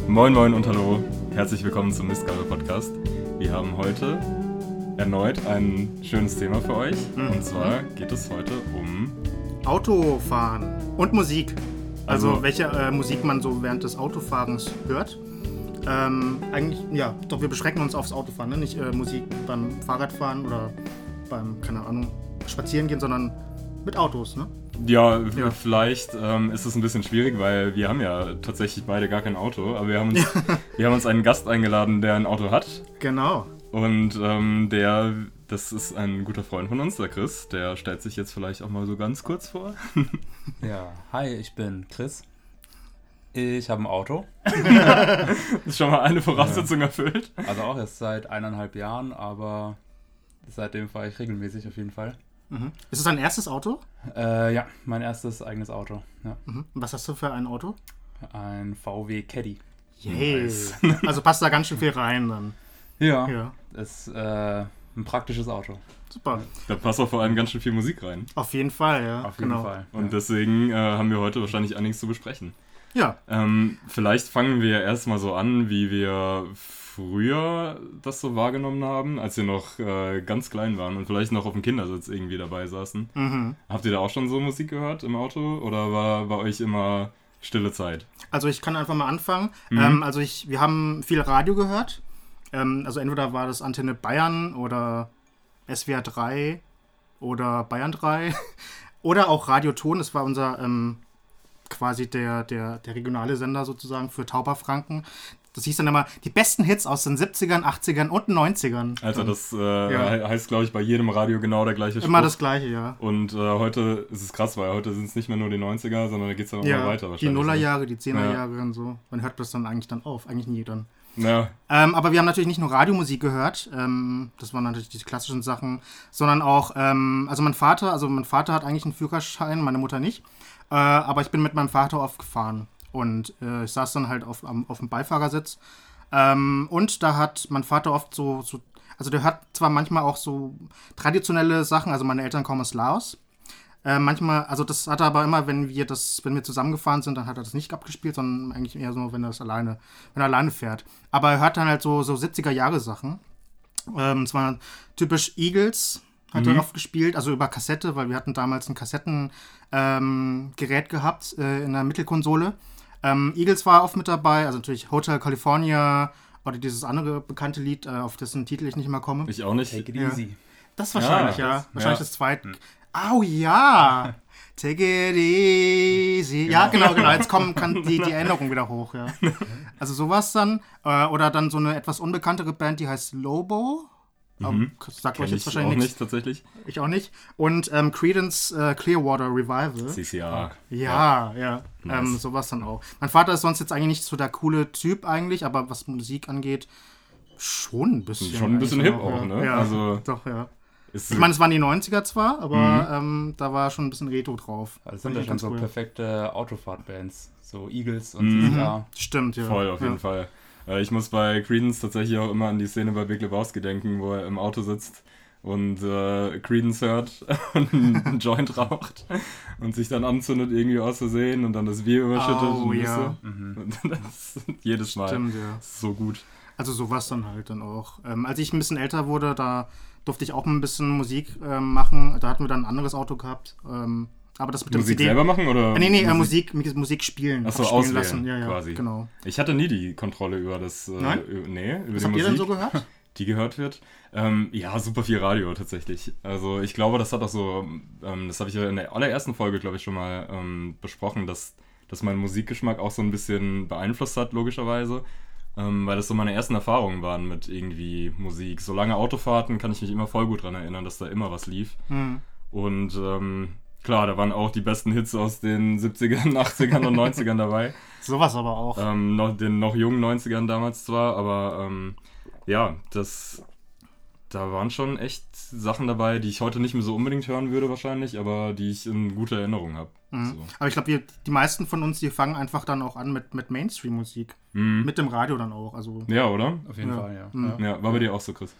Moin moin und hallo, herzlich willkommen zum Mistgabel-Podcast. Wir haben heute erneut ein schönes Thema für euch. Und zwar geht es heute um Autofahren und Musik. Also welche Musik man so während des Autofahrens hört. Eigentlich, ja, doch wir beschränken uns aufs Autofahren, ne? Nicht Musik beim Fahrradfahren oder beim, keine Ahnung, Spazierengehen, sondern mit Autos, ne? Ja. Vielleicht ist es ein bisschen schwierig, weil wir haben ja tatsächlich beide gar kein Auto, aber wir haben uns einen Gast eingeladen, der ein Auto hat. Genau. Und das ist ein guter Freund von uns, der Chris, der stellt sich jetzt vielleicht auch mal so ganz kurz vor. Ja, hi, ich bin Chris. Ich habe ein Auto. Das ist schon mal eine Voraussetzung erfüllt. Also auch erst seit 1,5 Jahren, aber seitdem fahre ich regelmäßig auf jeden Fall. Mhm. Ist es dein erstes Auto? Ja, mein erstes eigenes Auto. Ja. Mhm. Und was hast du für ein Auto? Ein VW Caddy. Yay. Nice. Also passt da ganz schön viel rein dann. Ja. Ist ein praktisches Auto. Super. Da passt auch vor allem ganz schön viel Musik rein. Auf jeden Fall, ja. Auf jeden Fall. Und deswegen haben wir heute wahrscheinlich einiges zu besprechen. Ja. Vielleicht fangen wir erstmal so an, wie wir früher das so wahrgenommen haben, als wir noch ganz klein waren und vielleicht noch auf dem Kindersitz irgendwie dabei saßen. Mhm. Habt ihr da auch schon so Musik gehört im Auto oder war bei euch immer stille Zeit? Also ich kann einfach mal anfangen. Wir haben viel Radio gehört. Also entweder war das Antenne Bayern oder SWR 3 oder Bayern 3 oder auch Radioton. Das war unser quasi der regionale Sender sozusagen für Tauberfranken. Das hieß dann immer, die besten Hits aus den 70ern, 80ern und 90ern. Also das heißt, glaube ich, bei jedem Radio genau der gleiche Spruch. Immer das Gleiche, ja. Und heute ist es krass, weil heute sind es nicht mehr nur die 90er, sondern da geht es dann auch mal weiter wahrscheinlich. Die Nullerjahre, die 10er-Jahre und so. Wann hört das dann eigentlich dann auf? Eigentlich nie dann. Ja. Aber wir haben natürlich nicht nur Radiomusik gehört, das waren natürlich die klassischen Sachen, sondern auch, mein Vater hat eigentlich einen Führerschein, meine Mutter nicht, aber ich bin mit meinem Vater oft gefahren und ich saß dann halt auf dem Beifahrersitz und da hat mein Vater oft also der hat zwar manchmal auch so traditionelle Sachen, also meine Eltern kommen aus Laos. Manchmal, also das hat er aber immer, wenn wir zusammengefahren sind, dann hat er das nicht abgespielt, sondern eigentlich eher so, wenn er alleine fährt. Aber er hört dann halt so 70er-Jahre-Sachen. Es war typisch Eagles, hat er oft gespielt, also über Kassette, weil wir hatten damals ein Kassettengerät gehabt in der Mittelkonsole. Eagles war oft mit dabei, also natürlich Hotel California oder dieses andere bekannte Lied, auf dessen Titel ich nicht mehr komme. Ich auch nicht. Take it easy. Das wahrscheinlich, wahrscheinlich das zweite. Oh ja! Take it easy. Ja, genau. Jetzt kann die Erinnerung wieder hoch, ja. Also sowas dann. Oder dann so eine etwas unbekanntere Band, die heißt Lobo. Sagt euch jetzt wahrscheinlich nichts. Ich auch nicht, tatsächlich. Ich auch nicht. Und Creedence Clearwater Revival. CCR. Ja. Nice. Sowas dann auch. Mein Vater ist sonst jetzt eigentlich nicht so der coole Typ eigentlich, aber was Musik angeht, schon ein bisschen. Schon ein bisschen hip auch, ja. ne? Ja, also doch, ja. Ich meine, es waren die 90er zwar, aber da war schon ein bisschen Retro drauf. Das sind ja schon so perfekte Autofahrtbands. So Eagles und CCR. Stimmt, ja. Voll, auf jeden Fall. Ich muss bei Creedence tatsächlich auch immer an die Szene bei Big Lebowski denken, wo er im Auto sitzt und Creedence hört und einen Joint raucht und sich dann anzündet irgendwie aus Versehen und dann das Bier überschüttet. Oh, und ja. Und das ist jedes Mal. Stimmt, ja. So gut. Also sowas dann halt dann auch. Als ich ein bisschen älter wurde, da durfte ich auch ein bisschen Musik machen. Da hatten wir dann ein anderes Auto gehabt. Aber das mit dem Musik CD selber machen oder? Nee, Musik spielen. Achso, spielen auswählen lassen. Ja, quasi. Genau. Ich hatte nie die Kontrolle über das. Nein? Über Was die habt Musik, ihr denn so gehört? die gehört wird. Ja, super viel Radio tatsächlich. Also ich glaube, das hat auch so, das habe ich ja in der allerersten Folge, glaube ich, schon mal besprochen, dass mein Musikgeschmack auch so ein bisschen beeinflusst hat, logischerweise. Weil das so meine ersten Erfahrungen waren mit irgendwie Musik. So lange Autofahrten kann ich mich immer voll gut dran erinnern, dass da immer was lief. Und klar, da waren auch die besten Hits aus den 70ern, 80ern und 90ern dabei. Sowas aber auch. Den noch jungen 90ern damals zwar, aber da waren schon echt Sachen dabei, die ich heute nicht mehr so unbedingt hören würde wahrscheinlich, aber die ich in guter Erinnerung habe. So. Aber ich glaube, die meisten von uns, die fangen einfach dann auch an mit Mainstream-Musik. Mit dem Radio dann auch. Also, ja, oder? Auf jeden Fall, ja. Ja, war bei dir auch so, Chris?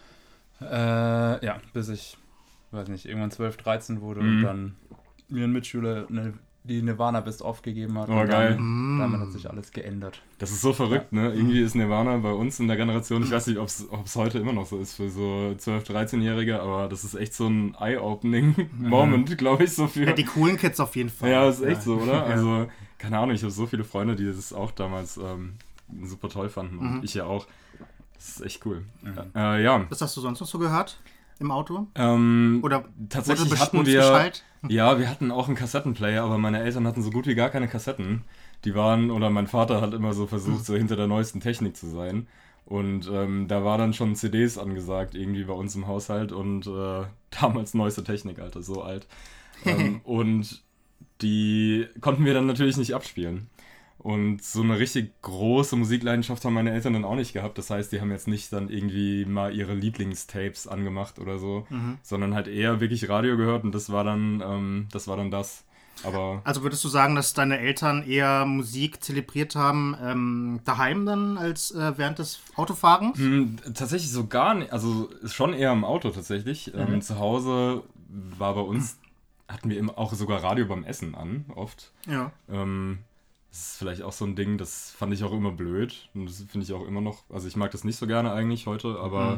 Ja, bis ich, weiß nicht, irgendwann 12, 13 wurde und dann mir ein Mitschüler eine die Nirvana Best-of gegeben hat. Oh, und geil. Damit hat sich alles geändert. Das ist so verrückt, ne? Irgendwie ist Nirvana bei uns in der Generation, ich weiß nicht, ob es heute immer noch so ist für so 12-, 13-Jährige, aber das ist echt so ein Eye-Opening-Moment, glaube ich, so für... Ja, die coolen Kids auf jeden Fall. Ja, ist echt so, oder? Ja. Also, keine Ahnung, ich habe so viele Freunde, die das auch damals super toll fanden. Und ich ja auch. Das ist echt cool. Ja. Was hast du sonst noch so gehört im Auto? Oder Tatsächlich wurde hatten uns wir... Bescheid? Ja, wir hatten auch einen Kassettenplayer, aber meine Eltern hatten so gut wie gar keine Kassetten. Die waren, oder mein Vater hat immer so versucht, so hinter der neuesten Technik zu sein. Und da war dann schon CDs angesagt, irgendwie bei uns im Haushalt. Und damals neueste Technik, Alter, so alt. Und die konnten wir dann natürlich nicht abspielen. Und so eine richtig große Musikleidenschaft haben meine Eltern dann auch nicht gehabt. Das heißt, die haben jetzt nicht dann irgendwie mal ihre Lieblingstapes angemacht oder so, sondern halt eher wirklich Radio gehört und das war dann das. Aber also würdest du sagen, dass deine Eltern eher Musik zelebriert haben daheim dann als während des Autofahrens? Tatsächlich so gar nicht, also schon eher im Auto tatsächlich. Zu Hause war bei uns, hatten wir auch sogar Radio beim Essen an, oft. Ja. Das ist vielleicht auch so ein Ding, das fand ich auch immer blöd. Und das finde ich auch immer noch, also ich mag das nicht so gerne eigentlich heute, aber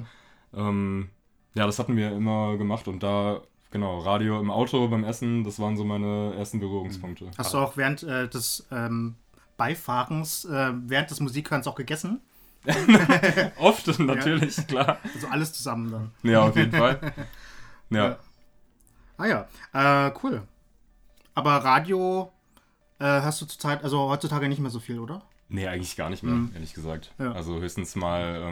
ja, das hatten wir immer gemacht und da, genau, Radio im Auto beim Essen, das waren so meine ersten Berührungspunkte. Hast du auch während des Beifahrens, während des Musikhörens auch gegessen? Oft, natürlich, klar. Also alles zusammen dann. Ja, auf jeden Fall. Ja. Ah ja, cool. Aber Radio hörst du zurzeit, also heutzutage nicht mehr so viel, oder? Nee, eigentlich gar nicht mehr, ehrlich gesagt. Ja. Also höchstens mal,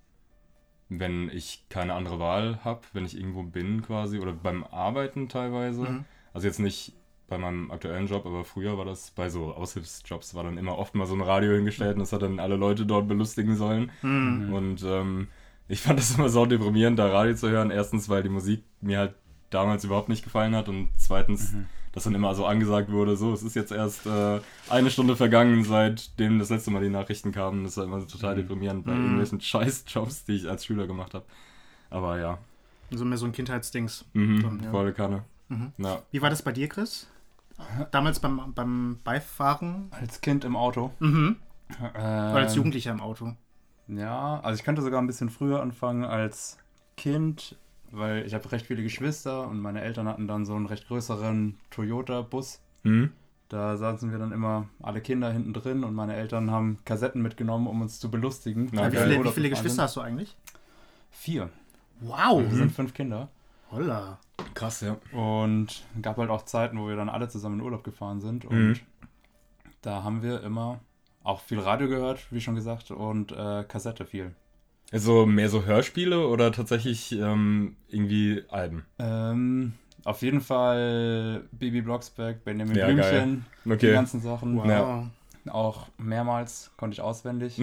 wenn ich keine andere Wahl habe, wenn ich irgendwo bin quasi, oder beim Arbeiten teilweise. Also jetzt nicht bei meinem aktuellen Job, aber früher war das bei so Aushilfsjobs, war dann immer oft mal so ein Radio hingestellt und das hat dann alle Leute dort belustigen sollen. Und ich fand das immer so deprimierend, da Radio zu hören. Erstens, weil die Musik mir halt damals überhaupt nicht gefallen hat und zweitens, dass dann immer so angesagt wurde, so, es ist jetzt erst eine Stunde vergangen, seitdem das letzte Mal die Nachrichten kamen. Das war immer so total deprimierend bei irgendwelchen Scheißjobs, die ich als Schüler gemacht habe. Aber ja. Also mehr so ein Kindheitsdings. Dann, ja. Volle Kanne. Ja. Wie war das bei dir, Chris? Damals beim Beifahren? Als Kind im Auto. Oder als Jugendlicher im Auto? Ja, also ich könnte sogar ein bisschen früher anfangen als Kind, weil ich habe recht viele Geschwister und meine Eltern hatten dann so einen recht größeren Toyota-Bus. Da saßen wir dann immer alle Kinder hinten drin und meine Eltern haben Kassetten mitgenommen, um uns zu belustigen. Ja, wie viele Geschwister hast du eigentlich? 4. Wow! Wir sind 5 Kinder. Holla. Krass, ja. Und es gab halt auch Zeiten, wo wir dann alle zusammen in Urlaub gefahren sind und da haben wir immer auch viel Radio gehört, wie schon gesagt, und Kassette viel. Also mehr so Hörspiele oder tatsächlich irgendwie Alben? Auf jeden Fall Bibi Blocksberg, Benjamin Ja, Blümchen, geil. die Okay. ganzen Sachen. Wow. Ja. Auch mehrmals konnte ich auswendig.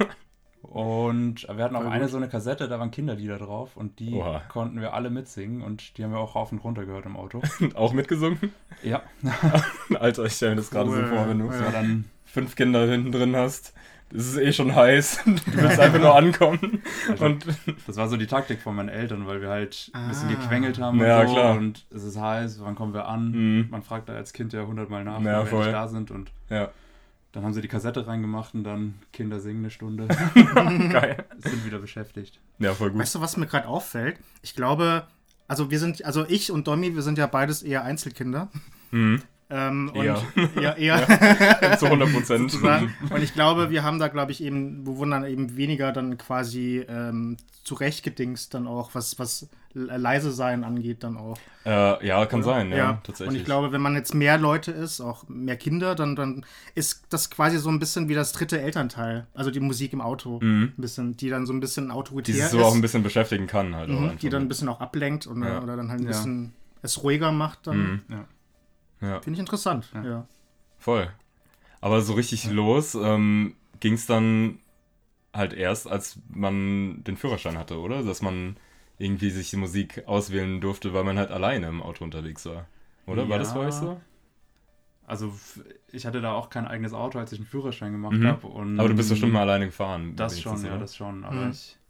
Und wir hatten auch eine so eine Kassette, da waren Kinderlieder drauf und die Oha. konnten wir alle mitsingen und die haben wir auch rauf und runter gehört im Auto. Auch mitgesungen? Ja, Alter, ich stelle mir das gerade Cool. so vor, wenn du das war dann 5 Kinder hinten drin hast. Es ist eh schon heiß. Du willst einfach nur ankommen. Und das war so die Taktik von meinen Eltern, weil wir halt ein bisschen gequengelt haben Ja, und so klar. und es ist heiß, wann kommen wir an? Man fragt da als Kind ja 100-mal nach, Ja, wenn wir voll. endlich da sind und ja, dann haben sie die Kassette reingemacht und dann Kinder singen eine Stunde, geil. sind wieder beschäftigt. Ja, voll gut. Weißt du, was mir gerade auffällt? Ich glaube, also ich und Domi, wir sind ja beides eher Einzelkinder. Und Eher. eher Zu 100%. sozusagen. Und ich glaube, wir haben da, wir wurden dann eben weniger dann quasi zurechtgedingst dann auch, was leise sein angeht dann auch. Ja, kann sein, ja, tatsächlich. Und ich glaube, wenn man jetzt mehr Leute ist, auch mehr Kinder, dann ist das quasi so ein bisschen wie das dritte Elternteil. Also die Musik im Auto. Ein bisschen, die dann so ein bisschen autoritär die sich ist. so auch ein bisschen beschäftigen kann halt. Auch einfach. Die dann ein bisschen auch ablenkt oder dann halt ein Ja. bisschen es ruhiger macht. Dann Ja, finde ich interessant. Ja. Ja. voll. Aber so richtig los ging es dann halt erst, als man den Führerschein hatte, oder? Dass man irgendwie sich die Musik auswählen durfte, weil man halt alleine im Auto unterwegs war. Oder? War das bei euch so? Also ich hatte da auch kein eigenes Auto, als ich einen Führerschein gemacht habe. Aber du bist bestimmt mal alleine gefahren. Das wenigstens, schon, ja, oder? das schon. Aber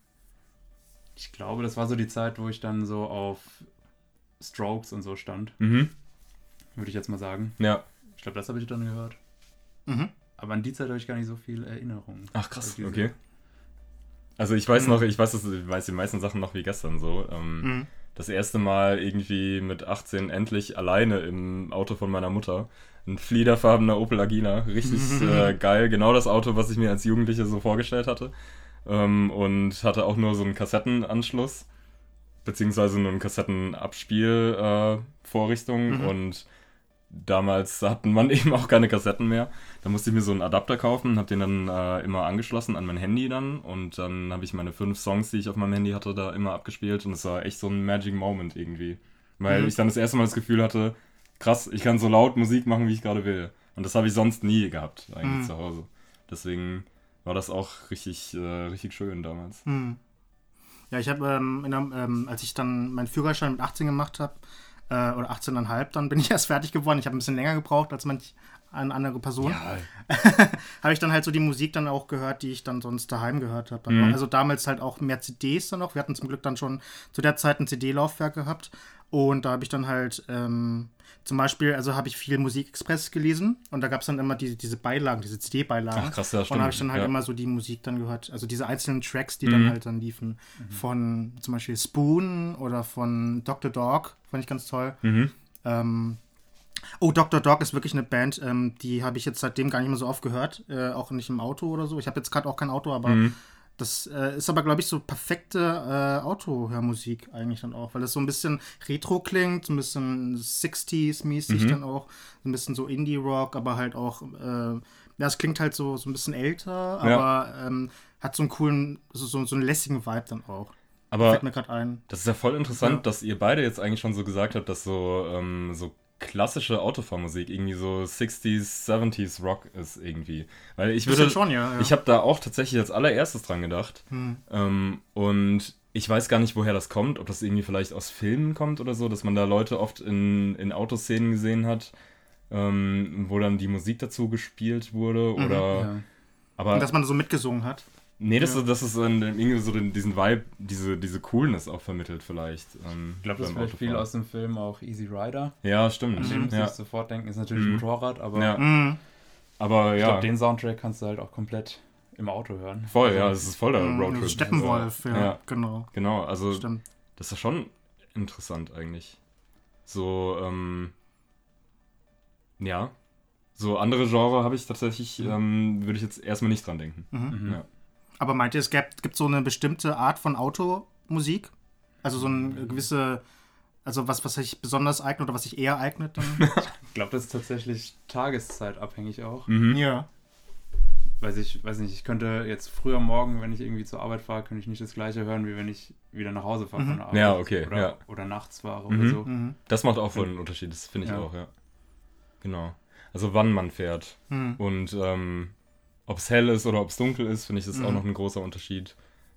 ich glaube, das war so die Zeit, wo ich dann so auf Strokes und so stand. Mhm. Würde ich jetzt mal sagen. Ja. Ich glaube, das habe ich dann gehört. Mhm. Aber an die Zeit habe ich gar nicht so viel Erinnerungen. Ach krass, okay. Also ich weiß noch, ich weiß die meisten Sachen noch wie gestern so. Das erste Mal irgendwie mit 18 endlich alleine im Auto von meiner Mutter. Ein fliederfarbener Opel Agila. Richtig geil. Genau das Auto, was ich mir als Jugendlicher so vorgestellt hatte. Und hatte auch nur so einen Kassettenanschluss. Beziehungsweise nur eine Kassettenabspiel-Vorrichtung. Und damals hatten man eben auch keine Kassetten mehr. Da musste ich mir so einen Adapter kaufen, habe den dann immer angeschlossen an mein Handy dann und dann habe ich meine 5 Songs, die ich auf meinem Handy hatte, da immer abgespielt und es war echt so ein Magic Moment irgendwie. Weil ich dann das erste Mal das Gefühl hatte, krass, ich kann so laut Musik machen, wie ich gerade will. Und das habe ich sonst nie gehabt, eigentlich zu Hause. Deswegen war das auch richtig schön damals. Ja, ich habe, als ich dann meinen Führerschein mit 18 gemacht habe, oder 18,5, dann bin ich erst fertig geworden. Ich habe ein bisschen länger gebraucht als eine andere Person. Ja. Habe ich dann halt so die Musik dann auch gehört, die ich dann sonst daheim gehört habe. Also damals halt auch mehr CDs dann noch. Wir hatten zum Glück dann schon zu der Zeit ein CD-Laufwerk gehabt. Und da habe ich dann halt zum Beispiel, also habe ich viel Musikexpress gelesen und da gab es dann immer diese Beilagen, diese CD-Beilagen. Ach krass, ja, stimmt. Und da habe ich dann halt immer so die Musik dann gehört, also diese einzelnen Tracks, die dann halt dann liefen. Von zum Beispiel Spoon oder von Dr. Dog, fand ich ganz toll. Dr. Dog ist wirklich eine Band, die habe ich jetzt seitdem gar nicht mehr so oft gehört, auch nicht im Auto oder so. Ich habe jetzt gerade auch kein Auto, aber das ist aber, glaube ich, so perfekte Autohörmusik eigentlich dann auch, weil es so ein bisschen retro klingt, so ein bisschen 60s-mäßig dann auch, so ein bisschen so Indie-Rock, aber halt auch, es klingt halt so ein bisschen älter, aber hat so einen coolen, so einen lässigen Vibe dann auch. Aber fällt mir gerade ein. Das ist ja voll interessant, dass ihr beide jetzt eigentlich schon so gesagt habt, dass so klassische Autofahrmusik irgendwie so 60s, 70s Rock ist irgendwie. Weil ich würde schon, ja. Ich habe da auch tatsächlich als allererstes dran gedacht. Und ich weiß gar nicht, woher das kommt, ob das irgendwie vielleicht aus Filmen kommt oder so, dass man da Leute oft in Autoszenen gesehen hat, wo dann die Musik dazu gespielt wurde oder aber Und dass man so mitgesungen hat. Nee, das ist irgendwie so diesen Vibe, diese Coolness auch vermittelt vielleicht. Ich glaube, das ist vielleicht viel aus dem Film auch Easy Rider. Ja, stimmt. An den muss ich sofort denken, ist natürlich ein Motorrad, aber aber ich glaube, den Soundtrack kannst du halt auch komplett im Auto hören. Voll, ja, es ist voll der Roadtrip. Steppenwolf, genau. Genau, also Stimmt. Das ist schon interessant eigentlich. So, so andere Genre habe ich tatsächlich, würde ich jetzt erstmal nicht dran denken. Ja. Aber meint ihr, es gibt so eine bestimmte Art von Automusik? Also so eine gewisse, also was sich besonders eignet oder was sich eher eignet? Dann? Ich glaube, das ist tatsächlich tageszeitabhängig auch. Ja. Weiß nicht, ich könnte jetzt früh am Morgen, wenn ich irgendwie zur Arbeit fahre, könnte ich nicht das gleiche hören, wie wenn ich wieder nach Hause fahre von der Arbeit. Ja, okay. Oder nachts fahre oder so. Das macht auch voll einen Unterschied, das finde ich auch, ja. Genau. Also wann man fährt und ob es hell ist oder ob es dunkel ist, finde ich, das auch noch ein großer Unterschied.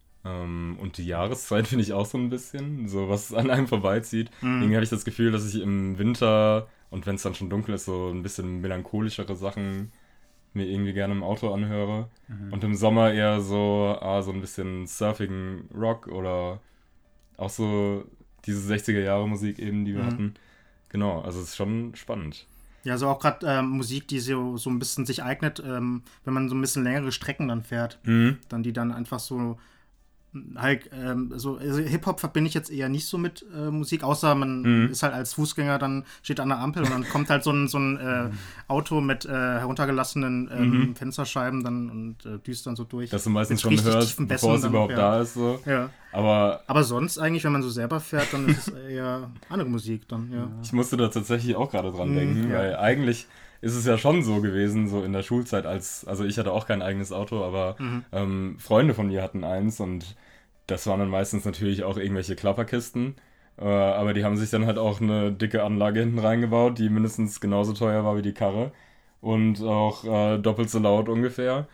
Und die Jahreszeit finde ich auch so ein bisschen, so was an einem vorbeizieht. Irgendwie habe ich das Gefühl, dass ich im Winter und wenn es dann schon dunkel ist, so ein bisschen melancholischere Sachen mir irgendwie gerne im Auto anhöre. Und im Sommer eher so ein bisschen surfigen Rock oder auch so diese 60er-Jahre-Musik eben, die wir hatten. Genau, also es ist schon spannend. Ja, also auch gerade Musik, die so ein bisschen sich eignet, wenn man so ein bisschen längere Strecken dann fährt. Dann die dann einfach so halt, also Hip-Hop verbinde ich jetzt eher nicht so mit Musik, außer man ist halt als Fußgänger, dann steht an der Ampel und dann kommt halt so ein Auto mit heruntergelassenen Fensterscheiben dann und düst dann so durch. Dass du meistens schon hörst, bevor es überhaupt da ist. So. Ja. Aber sonst eigentlich, wenn man so selber fährt, dann ist es eher andere Musik dann, ja. Ich musste da tatsächlich auch gerade dran denken, weil eigentlich ist es ja schon so gewesen, so in der Schulzeit, also ich hatte auch kein eigenes Auto, aber Freunde von mir hatten eins und das waren dann meistens natürlich auch irgendwelche Klapperkisten, aber die haben sich dann halt auch eine dicke Anlage hinten reingebaut, die mindestens genauso teuer war wie die Karre und auch doppelt so laut ungefähr.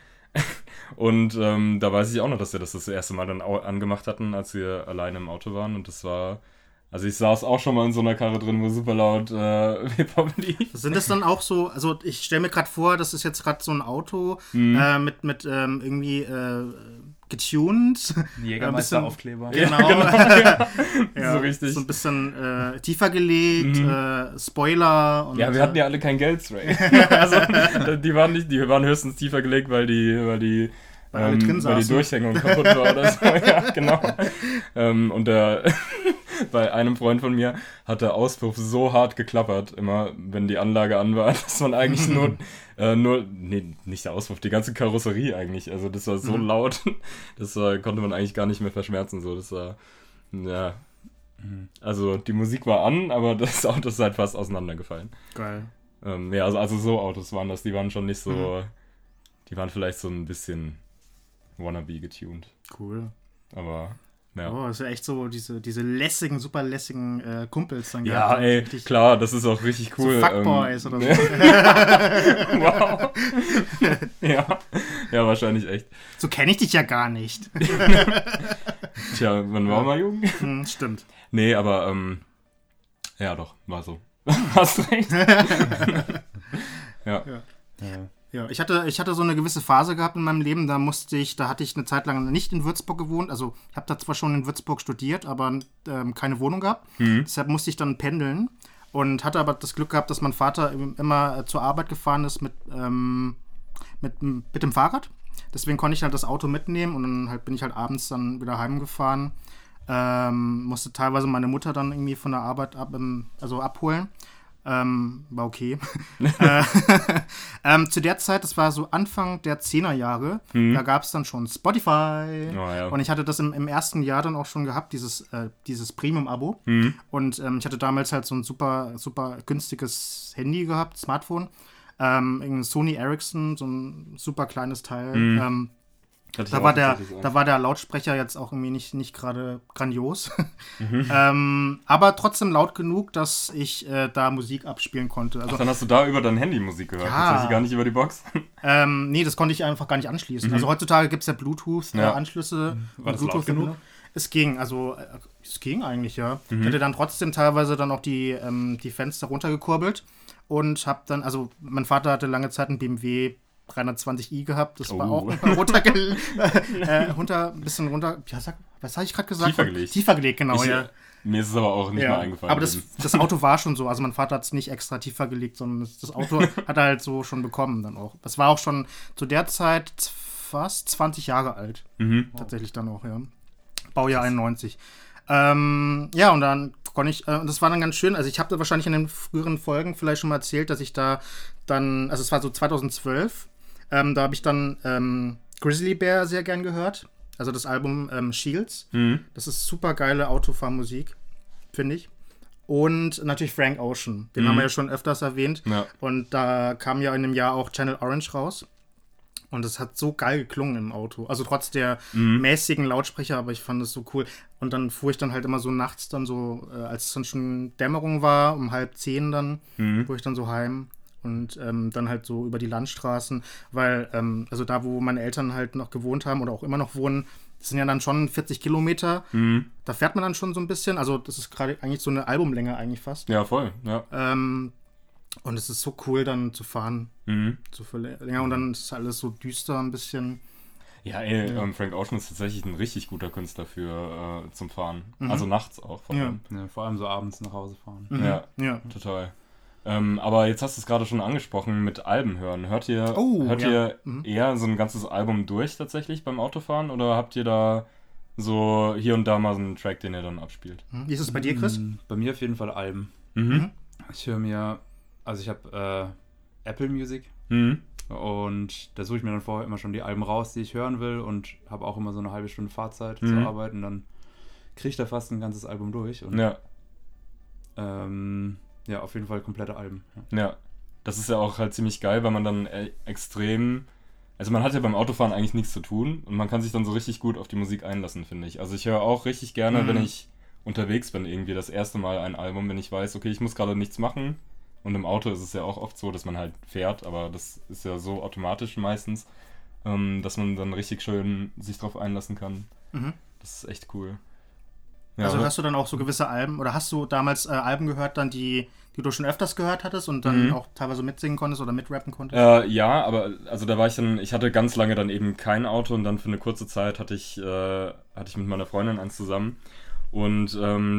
Und da weiß ich auch noch, dass wir das erste Mal dann angemacht hatten, als wir alleine im Auto waren und das war... Also ich saß auch schon mal in so einer Karre drin, wo super laut Hip-Hop lief. Sind das dann auch so, also ich stelle mir gerade vor, das ist jetzt gerade so ein Auto mit irgendwie getuned. Jägermeister-Aufkleber. Genau. Ja, so richtig. So ein bisschen tiefer gelegt, Spoiler. Und Ja, wir hatten ja alle kein Geld, Ray. Also, die waren höchstens tiefer gelegt, weil die Durchhängung kaputt war oder so. Ja, genau. Und bei einem Freund von mir hat der Auspuff so hart geklappert, immer, wenn die Anlage an war, dass man eigentlich nicht der Auspuff, die ganze Karosserie eigentlich. Also das war so laut, das konnte man eigentlich gar nicht mehr verschmerzen. So, das war, ja. Also die Musik war an, aber das Auto ist halt fast auseinandergefallen. Geil. Ja, also so Autos waren das, die waren schon nicht so, die waren vielleicht so ein bisschen wannabe getuned. Cool. Aber, ja. Oh, das ist ja echt so diese lässigen, super lässigen Kumpels dann. Ja, ey, richtig, klar, das ist auch richtig cool. So Fuckboys oder so. Wow. Ja, wahrscheinlich echt. So kenne ich dich ja gar nicht. Tja, man war mal jung. Stimmt. Nee, aber, ja doch, war so. Hast recht. Ja. Ja, ich hatte so eine gewisse Phase gehabt in meinem Leben, da hatte ich eine Zeit lang nicht in Würzburg gewohnt. Also ich habe da zwar schon in Würzburg studiert, aber keine Wohnung gehabt. Deshalb musste ich dann pendeln und hatte aber das Glück gehabt, dass mein Vater immer zur Arbeit gefahren ist mit dem Fahrrad. Deswegen konnte ich halt das Auto mitnehmen und dann bin ich halt abends dann wieder heimgefahren. Musste teilweise meine Mutter dann irgendwie von der Arbeit abholen. War okay. Zu der Zeit, das war so Anfang der 10er Jahre, da gab es dann schon Spotify. Oh, ja. Und ich hatte das im ersten Jahr dann auch schon gehabt, dieses Premium-Abo. Und ich hatte damals halt so ein super, super günstiges Handy gehabt, Smartphone. Irgendein Sony Ericsson, so ein super kleines Teil. Da war der Lautsprecher jetzt auch irgendwie nicht gerade grandios. Aber trotzdem laut genug, dass ich da Musik abspielen konnte. Also, dann hast du da über dein Handy Musik gehört, tatsächlich gar nicht über die Box? Nee, das konnte ich einfach gar nicht anschließen. Also heutzutage gibt es ja Bluetooth-Anschlüsse. War das laut genug? Es ging eigentlich, ja. Ich hatte dann trotzdem teilweise dann auch die Fenster runtergekurbelt und hab dann, also mein Vater hatte lange Zeit einen BMW 320i gehabt, das war auch ein bisschen runter, was habe ich gerade gesagt? Tiefer gelegt, genau, ja. Mir ist es aber auch nicht mal eingefallen. Aber das Auto war schon so, also mein Vater hat es nicht extra tiefer gelegt, sondern das Auto hat er halt so schon bekommen dann auch. Das war auch schon zu der Zeit fast 20 Jahre alt, tatsächlich dann auch, ja. Baujahr 91. Ja, und dann konnte ich, das war dann ganz schön, also ich habe da wahrscheinlich in den früheren Folgen vielleicht schon mal erzählt, dass ich da dann, also es war so 2012, da habe ich dann Grizzly Bear sehr gern gehört. Also das Album Shields. Das ist super geile Autofahrmusik, finde ich. Und natürlich Frank Ocean. Den haben wir ja schon öfters erwähnt. Ja. Und da kam ja in dem Jahr auch Channel Orange raus. Und es hat so geil geklungen im Auto. Also trotz der mäßigen Lautsprecher, aber ich fand es so cool. Und dann fuhr ich dann halt immer so nachts dann so, als es dann schon Dämmerung war, um 9:30 dann, fuhr ich dann so heim. Und dann halt so über die Landstraßen, weil, also da, wo meine Eltern halt noch gewohnt haben oder auch immer noch wohnen, das sind ja dann schon 40 Kilometer. Da fährt man dann schon so ein bisschen. Also das ist gerade eigentlich so eine Albumlänge eigentlich fast. Ja, voll, ja. Und es ist so cool dann zu fahren. So viel länger. Und dann ist alles so düster ein bisschen. Ja, Frank Ocean ist tatsächlich ein richtig guter Künstler für zum Fahren. Also nachts auch vor allem. Ja, vor allem so abends nach Hause fahren. Ja, total. Aber jetzt hast du es gerade schon angesprochen mit Alben hören. Hört ihr eher so ein ganzes Album durch tatsächlich beim Autofahren oder habt ihr da so hier und da mal so einen Track, den ihr dann abspielt? Wie ist es bei dir, Chris? Bei mir auf jeden Fall Alben. Ich höre mir, also ich habe Apple Music und da suche ich mir dann vorher immer schon die Alben raus, die ich hören will und habe auch immer so eine halbe Stunde Fahrzeit zur Arbeit und dann kriege ich da fast ein ganzes Album durch. Und, ja, auf jeden Fall komplette Alben. Ja, das ist ja auch halt ziemlich geil, weil man dann extrem, also man hat ja beim Autofahren eigentlich nichts zu tun und man kann sich dann so richtig gut auf die Musik einlassen, finde ich. Also ich höre auch richtig gerne, wenn ich unterwegs bin, irgendwie das erste Mal ein Album, wenn ich weiß, okay, ich muss gerade nichts machen. Und im Auto ist es ja auch oft so, dass man halt fährt, aber das ist ja so automatisch meistens, dass man dann richtig schön sich drauf einlassen kann. Das ist echt cool. Ja, Also oder? hörst du dann auch so gewisse Alben, oder hast du damals Alben gehört, dann die du schon öfters gehört hattest und dann auch teilweise mitsingen konntest oder mitrappen konntest? Ja, aber also da war ich hatte ganz lange dann eben kein Auto und dann für eine kurze Zeit hatte ich mit meiner Freundin eins zusammen. Und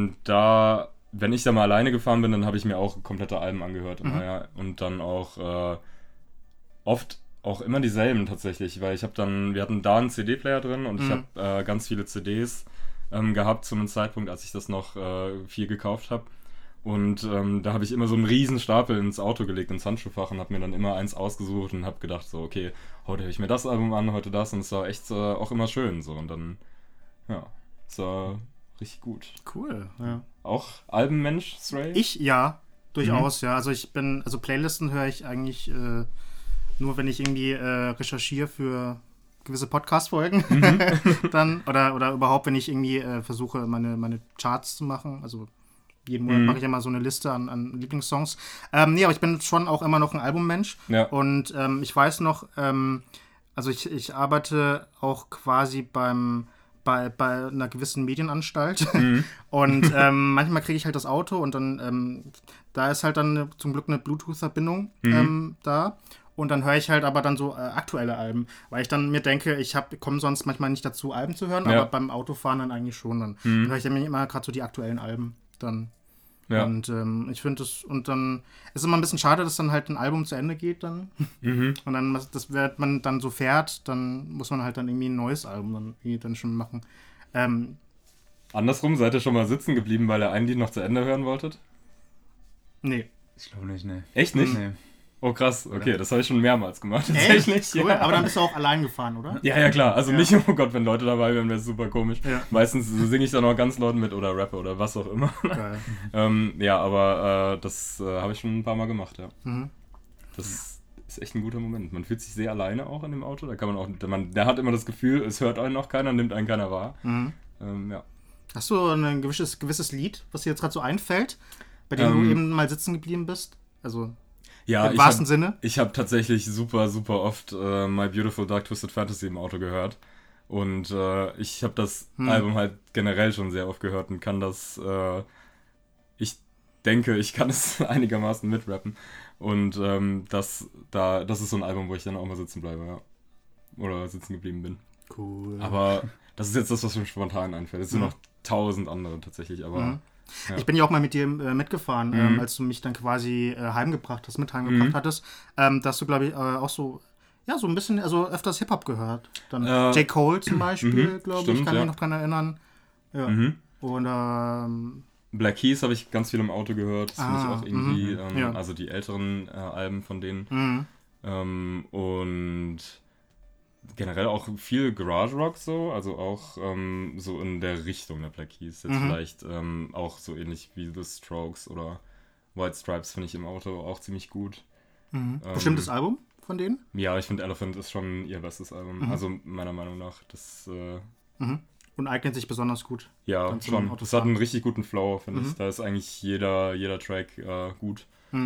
wenn ich da mal alleine gefahren bin, dann habe ich mir auch komplette Alben angehört. Ja, und dann auch oft auch immer dieselben tatsächlich, weil wir hatten da einen CD-Player drin und ich habe ganz viele CDs gehabt zu einem Zeitpunkt, als ich das noch viel gekauft habe. Und da habe ich immer so einen riesen Stapel ins Auto gelegt, ins Handschuhfach und habe mir dann immer eins ausgesucht und habe gedacht so, okay, heute höre ich mir das Album an, heute das und es war echt auch immer schön so und dann, ja, es war richtig gut. Cool, ja. Auch Albenmensch, Stray? Ja, durchaus, ja. Also Playlisten höre ich eigentlich nur, wenn ich irgendwie recherchiere für gewisse Podcast-Folgen. Dann, oder überhaupt, wenn ich irgendwie versuche, meine Charts zu machen. Also jeden Monat mache ich ja mal so eine Liste an Lieblingssongs. Nee, aber ich bin schon auch immer noch ein Albummensch. Ja. Und ich weiß noch, also ich arbeite auch quasi bei einer gewissen Medienanstalt. Und manchmal kriege ich halt das Auto und dann da ist halt dann zum Glück eine Bluetooth-Verbindung da. Und dann höre ich halt aber dann so aktuelle Alben, weil ich dann mir denke, ich komme sonst manchmal nicht dazu, Alben zu hören, aber beim Autofahren dann eigentlich schon. Dann höre ich dann immer gerade so die aktuellen Alben dann. Ja. Und ich finde es, und dann ist es immer ein bisschen schade, dass dann halt ein Album zu Ende geht dann. Und dann, wenn man dann so fährt, dann muss man halt dann irgendwie ein neues Album dann schon machen. Andersrum, seid ihr schon mal sitzen geblieben, weil ihr ein Lied noch zu Ende hören wolltet? Nee. Ich glaube nicht, nee. Echt nicht? Nee. Oh krass, okay, das habe ich schon mehrmals gemacht. Tatsächlich. Cool. Ja. Aber dann bist du auch allein gefahren, oder? Ja, klar. Also nicht, oh Gott, wenn Leute dabei wären, wäre es super komisch. Ja. Meistens singe ich dann auch ganz laut mit oder rappe oder was auch immer. Geil. Ja, aber das habe ich schon ein paar Mal gemacht, ja. Das ist echt ein guter Moment. Man fühlt sich sehr alleine auch in dem Auto. Da kann man auch, der hat immer das Gefühl, es hört einen noch keiner, nimmt einen keiner wahr. Ja. Hast du ein gewisses Lied, was dir jetzt gerade so einfällt, bei dem du eben mal sitzen geblieben bist? Also ja, im wahrsten Sinne? Ich habe tatsächlich super, super oft My Beautiful Dark Twisted Fantasy im Auto gehört. Und ich habe das Album halt generell schon sehr oft gehört und kann das, ich denke, ich kann es einigermaßen mitrappen. Und das ist so ein Album, wo ich dann auch mal sitzen bleibe, ja. Oder sitzen geblieben bin. Cool. Aber das ist jetzt das, was mir spontan einfällt. Es sind noch 1000 andere tatsächlich, aber... Ja. Ich bin ja auch mal mit dir mitgefahren, als du mich dann quasi heimgebracht hattest. Da hast du, glaube ich, auch so ein bisschen, also öfters Hip-Hop gehört. Dann J. Cole zum Beispiel, glaube ich, kann mich noch dran erinnern. Ja. Und Black Keys habe ich ganz viel im Auto gehört. Das finde ich auch irgendwie, also die älteren Alben von denen. Und generell auch viel Garage Rock so, also auch so in der Richtung der Black Keys. Jetzt vielleicht auch so ähnlich wie The Strokes oder White Stripes finde ich im Auto auch ziemlich gut. Bestimmtes Album von denen? Ja, ich finde Elephant ist schon ihr bestes Album, also meiner Meinung nach. Das und eignet sich besonders gut. Ja, schon. Das hat einen richtig guten Flow, finde ich. Da ist eigentlich jeder Track gut.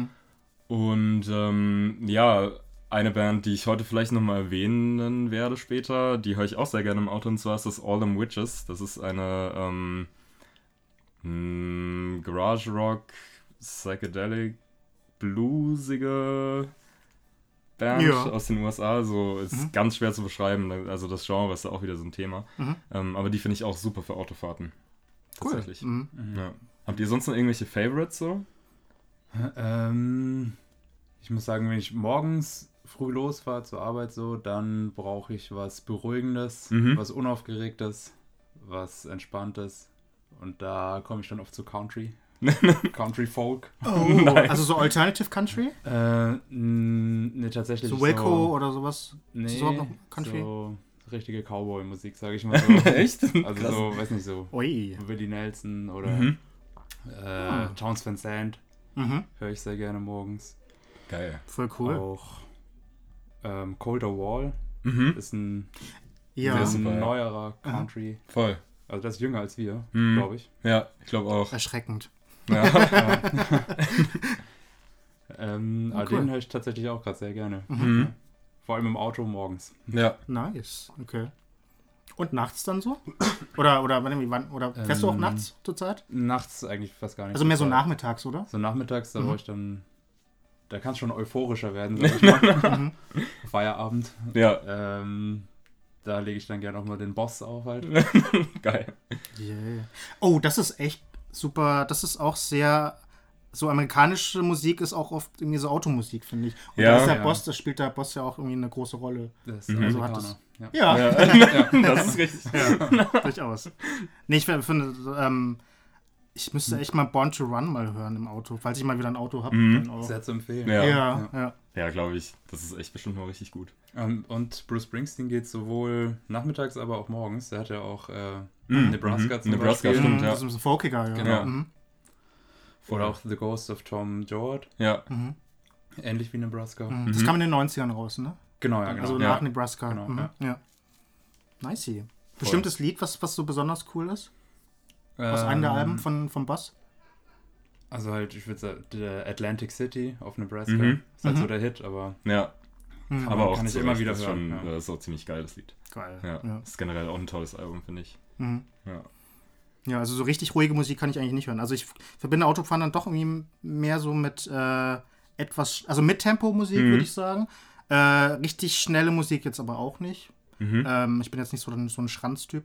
Und ja, eine Band, die ich heute vielleicht nochmal erwähnen werde später, die höre ich auch sehr gerne im Auto, und zwar ist das All Them Witches. Das ist eine Garage Rock, Psychedelic, bluesige Band aus den USA. So ist ganz schwer zu beschreiben. Also das Genre ist ja auch wieder so ein Thema. Aber die finde ich auch super für Autofahrten. Tatsächlich. Cool. Ja. Habt ihr sonst noch irgendwelche Favorites so? Ich muss sagen, wenn ich morgens früh losfahre zur Arbeit so, dann brauche ich was Beruhigendes, was Unaufgeregtes, was Entspanntes. Und da komme ich dann oft zu Country. Country Folk. Oh, nice. Also so Alternative Country? Nee, tatsächlich so Wilco oder sowas? Nee, ist das noch Country? So richtige Cowboy-Musik, sage ich mal so. Echt? Also krass. So, weiß nicht, so Willie Nelson oder Townes Van Zandt höre ich sehr gerne morgens. Geil. Voll cool. Auch Colder Wall ist ein neuerer Country. Voll. Also das ist jünger als wir, glaube ich. Ja, ich glaube auch. Erschreckend. Ja. Aber den höre ich tatsächlich auch gerade sehr gerne. Ja. Vor allem im Auto morgens. Ja. Nice, okay. Und nachts dann so? Oder fährst du auch nachts zurzeit? Nachts eigentlich fast gar nicht. Also mehr so nachmittags, oder? So nachmittags, da brauche ich dann... Da kann es schon euphorischer werden, sag ich mal. Feierabend. Ja. Da lege ich dann gerne auch mal den Boss auf halt. Geil. Yeah. Oh, das ist echt super. Das ist auch sehr... So amerikanische Musik ist auch oft irgendwie so Automusik, finde ich. Und Ja. da ist der Boss, das spielt der Boss ja auch irgendwie eine große Rolle. Das ist Also Amerikaner. hat das... Ja. Ja, Das ist richtig. ja, durchaus. Nee, ich finde, ich müsste echt mal Born to Run mal hören im Auto, falls ich mal wieder ein Auto habe. Sehr zu empfehlen. Ja. Ja, glaube ich. Das ist echt bestimmt mal richtig gut. Und Bruce Springsteen geht sowohl nachmittags, aber auch morgens. Der hat ja auch Nebraska zum Nebraska, Beispiel. stimmt, ja. Das ist ein bisschen folkiger, ja. Genau. Mhm. Oder auch The Ghost of Tom Joad. Ja. Ähnlich wie Nebraska. Das kam in den 90ern raus, ne? Genau, ja, genau. Also nach Nebraska. Genau, ja. Nicey. Bestimmtes Lied, was so besonders cool ist? Aus einem der Alben vom Boss? Also halt, ich würde sagen, der Atlantic City auf Nebraska. Ist halt so der Hit, aber... Ja. Aber Aber auch kann ich zu immer Recht, wieder das ist hören. schon, das ist auch ziemlich geil, das Lied. Geil. Ja. Ja. Das ist generell auch ein tolles Album, finde ich. Ja. Ja, also so richtig ruhige Musik kann ich eigentlich nicht hören. Also ich verbinde Autofahren dann doch irgendwie mehr so mit mit Tempo-Musik, würde ich sagen. Richtig schnelle Musik jetzt aber auch nicht. Ich bin jetzt nicht so ein Schranztyp.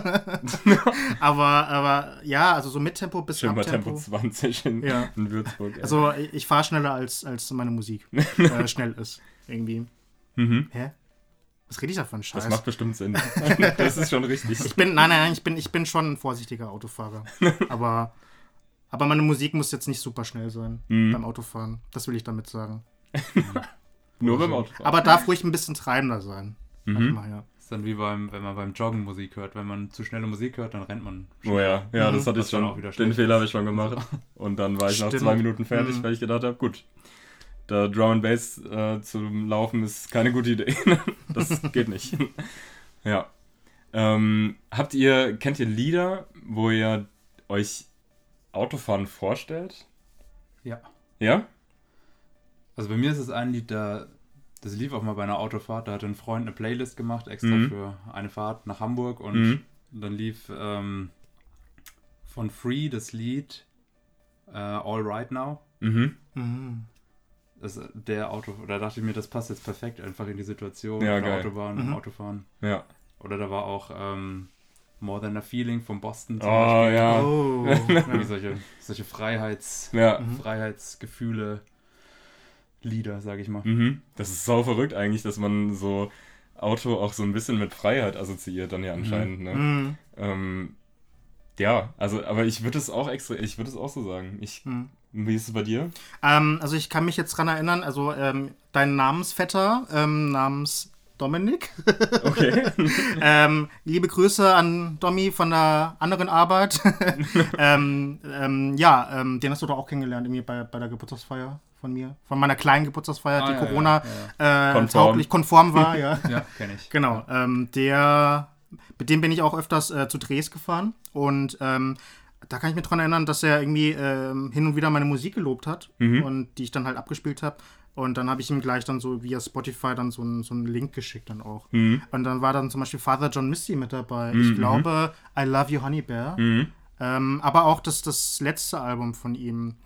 aber ja, also so Mittempo bis Schön bei Abtempo. Tempo 20 in Würzburg. Ey. Also ich fahre schneller als meine Musik schnell ist. Irgendwie. Hä? Was rede ich da für einen Scheiß? Das macht bestimmt Sinn. Das ist schon richtig. Ich bin schon ein vorsichtiger Autofahrer. aber meine Musik muss jetzt nicht super schnell sein beim Autofahren. Das will ich damit sagen. Nur beim Autofahren. Aber darf ruhig ein bisschen treibender sein. Manchmal, ja. ist dann wie wenn man beim Joggen Musik hört. Wenn man zu schnelle Musik hört, dann rennt man. Oh ja, das hatte ich Was dann auch schon. wieder Den schlecht Fehler habe ich schon gemacht. Und dann war ich nach Stimmt. 2 Minuten fertig, weil ich gedacht habe, gut, da Drum and Bass zu laufen ist keine gute Idee. Das geht nicht. Ja. Kennt ihr Lieder, wo ihr euch Autofahren vorstellt? Ja. Ja? Also bei mir ist es ein Lied, das lief auch mal bei einer Autofahrt. Da hatte ein Freund eine Playlist gemacht, extra für eine Fahrt nach Hamburg. Und dann lief von Free das Lied All Right Now. Da dachte ich mir, das passt jetzt perfekt einfach in die Situation Ja, mit der geil. Autobahn, im Autofahren. Ja. Oder da war auch More Than a Feeling von Boston zum Oh, Beispiel. ja. Oh. Irgendwie solche Freiheitsgefühle, Lieder, sag ich mal. Das ist sau verrückt eigentlich, dass man so Auto auch so ein bisschen mit Freiheit assoziiert dann ja anscheinend, ne? Ja, also, aber ich würde es auch so sagen. Wie ist es bei dir? Also ich kann mich jetzt dran erinnern, also dein Namensvetter namens Dominik. Okay. Liebe Grüße an Domi von der anderen Arbeit. Den hast du doch auch kennengelernt, irgendwie bei der Geburtstagsfeier von mir. Von meiner kleinen Geburtstagsfeier, die Corona-tauglich konform war. Ja, Ja, kenne ich. genau. Mit dem bin ich auch öfters zu Drehs gefahren. Und da kann ich mich dran erinnern, dass er irgendwie hin und wieder meine Musik gelobt hat und die ich dann halt abgespielt habe. Und dann habe ich ihm gleich dann so via Spotify dann so einen Link geschickt dann auch. Und dann war dann zum Beispiel Father John Misty mit dabei. Ich glaube, I Love You Honey Bear. Aber auch das letzte Album von ihm.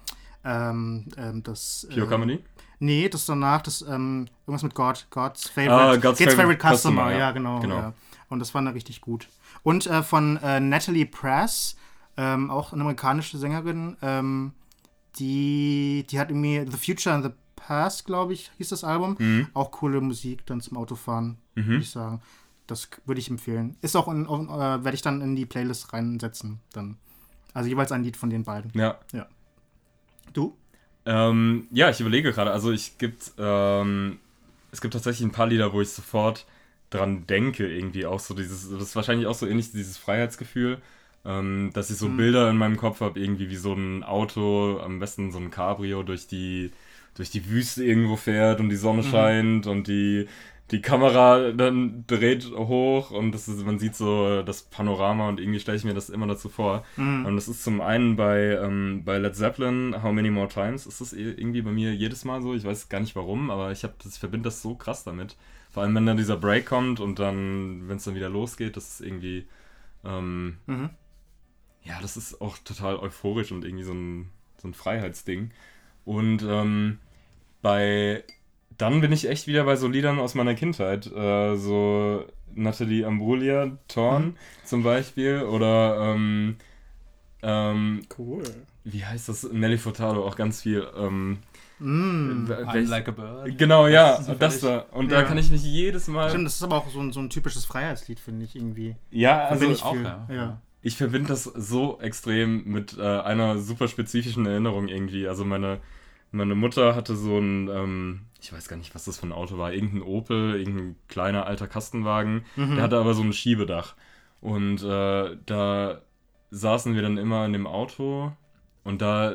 Pure Comedy? Nee, das danach, irgendwas mit God's Favorite. God's Favorite Customer. ja. Ja, genau. Ja. Und das war dann richtig gut. Und von Natalie Press, auch eine amerikanische Sängerin, die hat irgendwie The Future and the Past, glaube ich, hieß das Album. Auch coole Musik dann zum Autofahren, würde ich sagen. Das würde ich empfehlen. Ist auch werde ich dann in die Playlist reinsetzen. Dann. Also jeweils ein Lied von den beiden. Ja. Du? Ich überlege gerade. Also es gibt tatsächlich ein paar Lieder, wo ich sofort dran denke, irgendwie auch so das ist wahrscheinlich auch so ähnlich, dieses Freiheitsgefühl, dass ich so Bilder in meinem Kopf habe, irgendwie wie so ein Auto, am besten so ein Cabrio durch die Wüste irgendwo fährt und die Sonne scheint und die Kamera dann dreht hoch und man sieht so das Panorama und irgendwie stelle ich mir das immer dazu vor. Und das ist zum einen bei Led Zeppelin, How Many More Times, ist das irgendwie bei mir jedes Mal so. Ich weiß gar nicht warum, aber ich verbinde das so krass damit. Vor allem, wenn dann dieser Break kommt und dann, wenn es dann wieder losgeht, das ist irgendwie, ja, das ist auch total euphorisch und irgendwie so ein Freiheitsding. Und dann bin ich echt wieder bei so Liedern aus meiner Kindheit, so Nathalie Imbruglia, Torn zum Beispiel, oder Cool. wie heißt das? Nelly Furtado, auch ganz viel. I'm Like a Bird. Genau, ja, Das ist das da. Und Ja. da kann ich mich jedes Mal... Stimmt, das ist aber auch so ein typisches Freiheitslied, finde ich irgendwie. Ja, also Bin ich auch, viel. ja. ich verbinde das so extrem mit einer super spezifischen Erinnerung irgendwie. Also meine Mutter hatte so ein, ich weiß gar nicht, was das für ein Auto war, irgendein Opel, irgendein kleiner alter Kastenwagen. Der hatte aber so ein Schiebedach. Und da saßen wir dann immer in dem Auto und da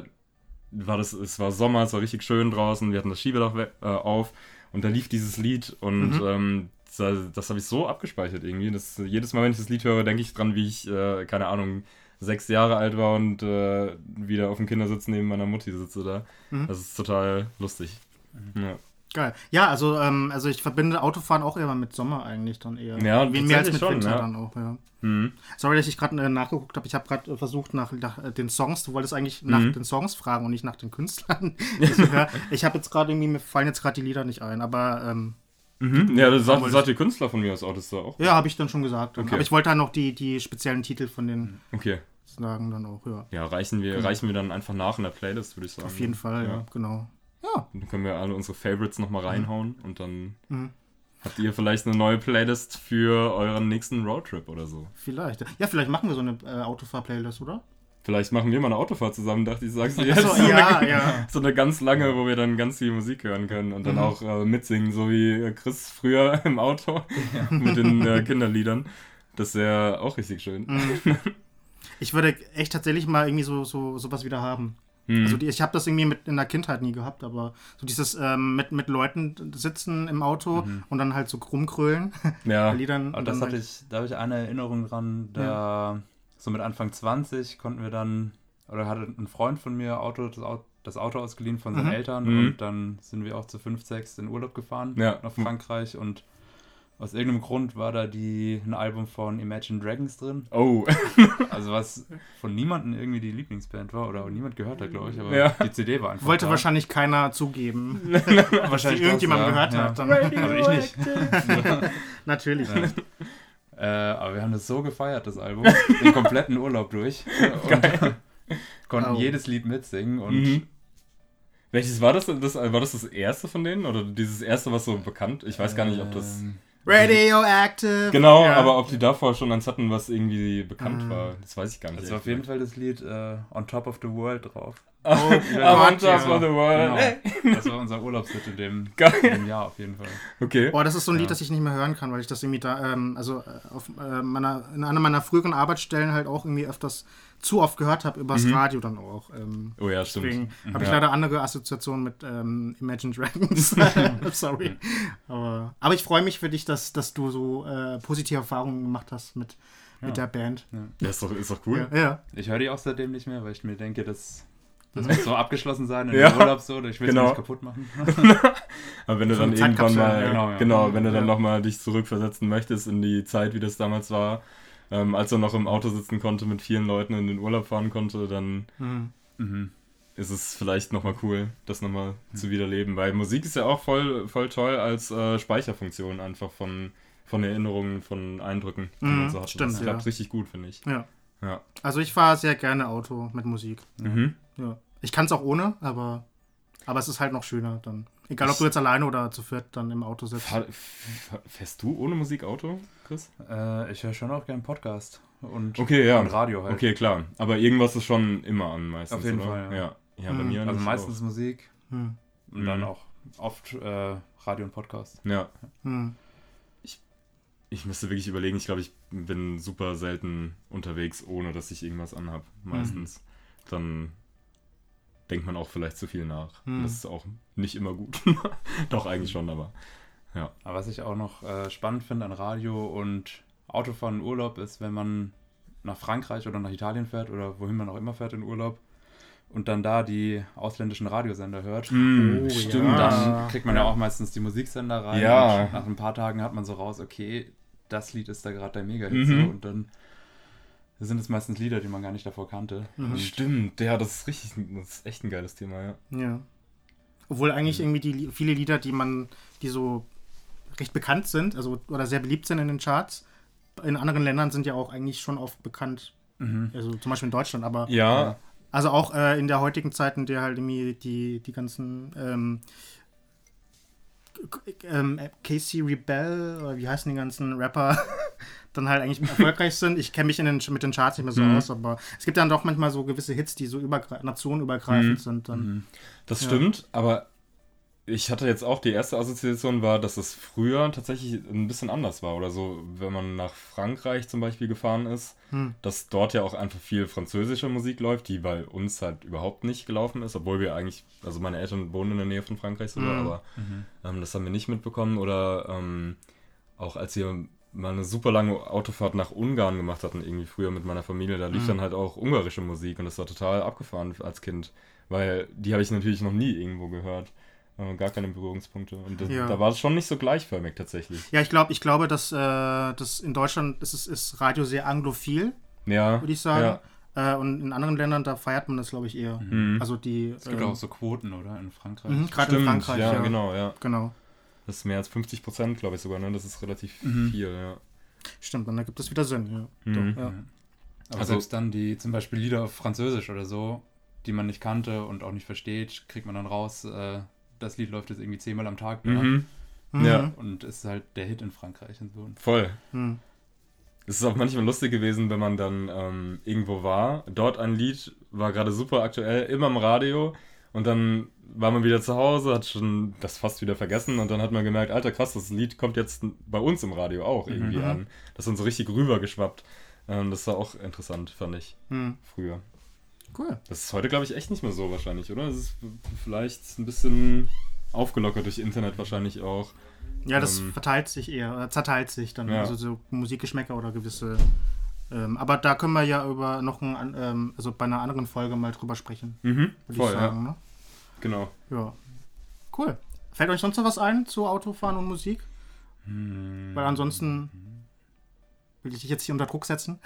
es war Sommer, es war richtig schön draußen, wir hatten das Schiebedach auf und da lief dieses Lied und das habe ich so abgespeichert irgendwie. Jedes Mal, wenn ich das Lied höre, denke ich dran, wie ich, keine Ahnung, 6 Jahre alt war und wieder auf dem Kindersitz neben meiner Mutti sitze da. Das ist total lustig. Ja. Geil. Ja, also ich verbinde Autofahren auch eher mit Sommer eigentlich dann eher. Ja, mehr als mit tatsächlich Winter schon, ja. dann auch, ja. Mhm. Sorry, dass ich gerade nachgeguckt habe. Ich habe gerade versucht nach den Songs. Du wolltest eigentlich nach den Songs fragen und nicht nach den Künstlern. Ich habe jetzt gerade irgendwie, mir fallen jetzt gerade die Lieder nicht ein, aber Ja, das sagt der Künstler von mir aus Autos da auch. ja, habe ich dann schon gesagt. Okay. Aber ich wollte halt noch die speziellen Titel von den Okay. sagen dann auch, ja. Ja, reichen wir dann einfach nach in der Playlist, würde ich sagen. Auf jeden Fall, ja, genau. Ja. Dann können wir alle unsere Favorites nochmal reinhauen und dann habt ihr vielleicht eine neue Playlist für euren nächsten Roadtrip oder so. Vielleicht. Ja, vielleicht machen wir so eine Autofahr-Playlist, oder? Vielleicht machen wir mal eine Autofahrt zusammen, dachte ich, sagst du jetzt. Achso, ja. So eine ganz lange, wo wir dann ganz viel Musik hören können und dann auch mitsingen, so wie Chris früher im Auto mit den Kinderliedern. Das wäre auch richtig schön. Ich würde echt tatsächlich mal irgendwie sowas wieder haben. Also ich habe das irgendwie in der Kindheit nie gehabt, aber so dieses mit Leuten sitzen im Auto und dann halt so rumkrölen. Ja. Liedern. Und Und das dann da habe ich eine Erinnerung dran, da so mit Anfang 20 konnten wir dann, oder hatte ein Freund von mir das Auto ausgeliehen von seinen Eltern und dann sind wir auch zu 5, 6 in Urlaub gefahren nach Frankreich und aus irgendeinem Grund war da ein Album von Imagine Dragons drin. Oh. Also was von niemandem irgendwie die Lieblingsband war oder niemand gehört hat, glaube ich, aber die CD war einfach wollte da. wahrscheinlich keiner zugeben, wahrscheinlich die irgendjemand das, gehört hat. Dann. Also ich nicht. Natürlich. Aber wir haben das so gefeiert, das Album, den kompletten Urlaub durch. Und konnten jedes Lied mitsingen und Welches war das? War das erste von denen? Oder dieses erste, was so bekannt? Ich weiß gar nicht, ob das... Radioactive. Genau, Ja. aber ob die davor schon eins hatten, was irgendwie bekannt war, das weiß ich gar nicht. es war auf jeden Fall das Lied On Top of the World drauf. Oh, Aber on top of the world. Genau. Das war unser Urlaubshit in dem Jahr auf jeden Fall. Okay. Boah, das ist so ein Lied, das ich nicht mehr hören kann, weil ich das irgendwie da, in einer meiner früheren Arbeitsstellen halt auch irgendwie öfters zu oft gehört habe, übers Radio dann auch. Oh ja, stimmt. Deswegen habe ich leider andere Assoziationen mit Imagine Dragons. Sorry. Aber ich freue mich für dich, dass du so positive Erfahrungen gemacht hast mit der Band. Ja, ist doch cool. Ja. Ich höre die auch seitdem nicht mehr, weil ich mir denke, das muss so abgeschlossen sein in dem Urlaub so, ich will es nicht kaputt machen. Aber wenn du So dann eine irgendwann Zeitkapsel, mal, genau, wenn du dann nochmal dich zurückversetzen möchtest in die Zeit, wie das damals war, als er noch im Auto sitzen konnte, mit vielen Leuten in den Urlaub fahren konnte, dann ist es vielleicht nochmal cool, das nochmal zu wiederleben. Weil Musik ist ja auch voll toll als Speicherfunktion einfach von Erinnerungen, von Eindrücken, die man so hat. Stimmt, Das klappt richtig gut, finde ich. Ja. Ja. Also ich fahre sehr gerne Auto mit Musik. Ja. Ich kann es auch ohne, aber es ist halt noch schöner dann. Egal, ob du jetzt alleine oder zu viert dann im Auto sitzt. Fährst du ohne Musik Auto, Chris? Ich höre schon auch gerne Podcast und Radio halt. Okay, klar. Aber irgendwas ist schon immer an meistens, Auf jeden oder? Fall, Ja, bei mir Also nicht meistens Musik Hm. und dann auch oft Radio und Podcast. Ja. Hm. Ich müsste wirklich überlegen, ich glaube, ich bin super selten unterwegs, ohne dass ich irgendwas anhab, meistens. Dann denkt man auch vielleicht zu viel nach. Das ist auch nicht immer gut. Doch, eigentlich schon, aber ja. Aber was ich auch noch spannend finde an Radio und Autofahren in Urlaub ist, wenn man nach Frankreich oder nach Italien fährt oder wohin man auch immer fährt in Urlaub und dann da die ausländischen Radiosender hört, Stimmt. dann kriegt man ja auch meistens die Musiksender rein. Ja. Und nach ein paar Tagen hat man so raus, okay, das Lied ist da gerade der Mega-Hit. So, und dann sind es meistens Lieder, die man gar nicht davor kannte. Und Stimmt, ja, das ist echt ein geiles Thema, ja. Ja. Obwohl eigentlich irgendwie viele Lieder, die so recht bekannt sind, also oder sehr beliebt sind in den Charts, in anderen Ländern sind ja auch eigentlich schon oft bekannt. Also zum Beispiel in Deutschland, aber Ja, also auch in der heutigen Zeit, in der halt irgendwie die ganzen Casey Rebel, oder wie heißen die ganzen Rapper, dann halt eigentlich erfolgreich sind. Ich kenne mich mit den Charts nicht mehr so aus, aber es gibt dann doch manchmal so gewisse Hits, die so nationenübergreifend sind. Dann. das stimmt, aber ich hatte jetzt auch, die erste Assoziation war, dass es früher tatsächlich ein bisschen anders war oder so, wenn man nach Frankreich zum Beispiel gefahren ist, dass dort ja auch einfach viel französische Musik läuft, die bei uns halt überhaupt nicht gelaufen ist, obwohl wir eigentlich, also meine Eltern wohnen in der Nähe von Frankreich sogar, aber das haben wir nicht mitbekommen oder auch als wir mal eine super lange Autofahrt nach Ungarn gemacht hatten, irgendwie früher mit meiner Familie, da lief dann halt auch ungarische Musik und das war total abgefahren als Kind, weil die habe ich natürlich noch nie irgendwo gehört. Gar keine Berührungspunkte. Und da war es schon nicht so gleichförmig tatsächlich. Ja, ich glaube, dass in Deutschland ist Radio sehr anglophil, würde ich sagen. Ja. Und in anderen Ländern, da feiert man das, glaube ich, eher. Also es gibt auch so Quoten, oder? In Frankreich. Gerade in Frankreich, ja. Genau. Das ist mehr als 50%, glaube ich sogar, ne? Das ist relativ viel, ja. Stimmt, dann ergibt das wieder Sinn, ja. Doch, ja. Aber also, selbst dann die zum Beispiel Lieder auf Französisch oder so, die man nicht kannte und auch nicht versteht, kriegt man dann raus, das Lied läuft jetzt irgendwie 10-mal am Tag. Ja. Und ist halt der Hit in Frankreich und so. Voll. Es ist auch manchmal lustig gewesen, wenn man dann irgendwo war. Dort ein Lied war gerade super aktuell, immer im Radio. Und dann war man wieder zu Hause, hat schon das fast wieder vergessen. Und dann hat man gemerkt, alter krass, das Lied kommt jetzt bei uns im Radio auch irgendwie an. Das ist dann so richtig rübergeschwappt. Das war auch interessant, fand ich, früher. Cool. Das ist heute, glaube ich, echt nicht mehr so wahrscheinlich, oder? Das ist vielleicht ein bisschen aufgelockert durch Internet wahrscheinlich auch. Ja, das verteilt sich eher, oder zerteilt sich dann, also so Musikgeschmäcker oder gewisse. Aber da können wir ja über noch also bei einer anderen Folge mal drüber sprechen. Würde ich sagen, ne? Genau. Ja. Cool. Fällt euch sonst noch was ein zu Autofahren und Musik? Weil ansonsten will ich dich jetzt hier unter Druck setzen.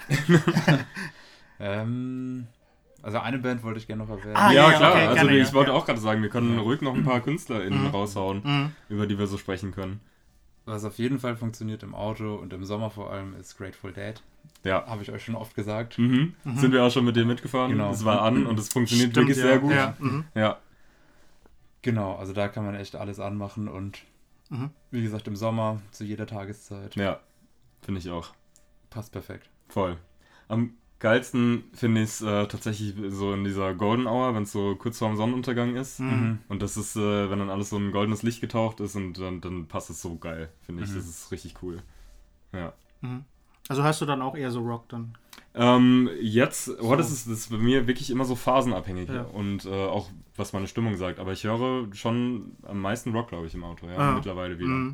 Also eine Band wollte ich gerne noch erwähnen. Ja, klar. Okay, also gerne, ich wollte auch gerade sagen, wir können ruhig noch ein paar KünstlerInnen raushauen, über die wir so sprechen können. Was auf jeden Fall funktioniert im Auto und im Sommer vor allem ist Grateful Dead. Ja. Habe ich euch schon oft gesagt. Sind wir auch schon mit denen mitgefahren. Genau. Es war an und es funktioniert wirklich sehr gut. Ja. Genau, also da kann man echt alles anmachen und wie gesagt im Sommer zu jeder Tageszeit. Ja, finde ich auch. Passt perfekt. Voll. Am geilsten finde ich es tatsächlich so in dieser Golden Hour, wenn es so kurz vorm Sonnenuntergang ist. Und das ist, wenn dann alles so in goldenes Licht getaucht ist und dann passt es so geil, finde ich. Das ist richtig cool. Ja. Also hörst du dann auch eher so Rock dann? Das ist bei mir wirklich immer so phasenabhängig und auch was meine Stimmung sagt. Aber ich höre schon am meisten Rock, glaube ich, im Auto, mittlerweile wieder.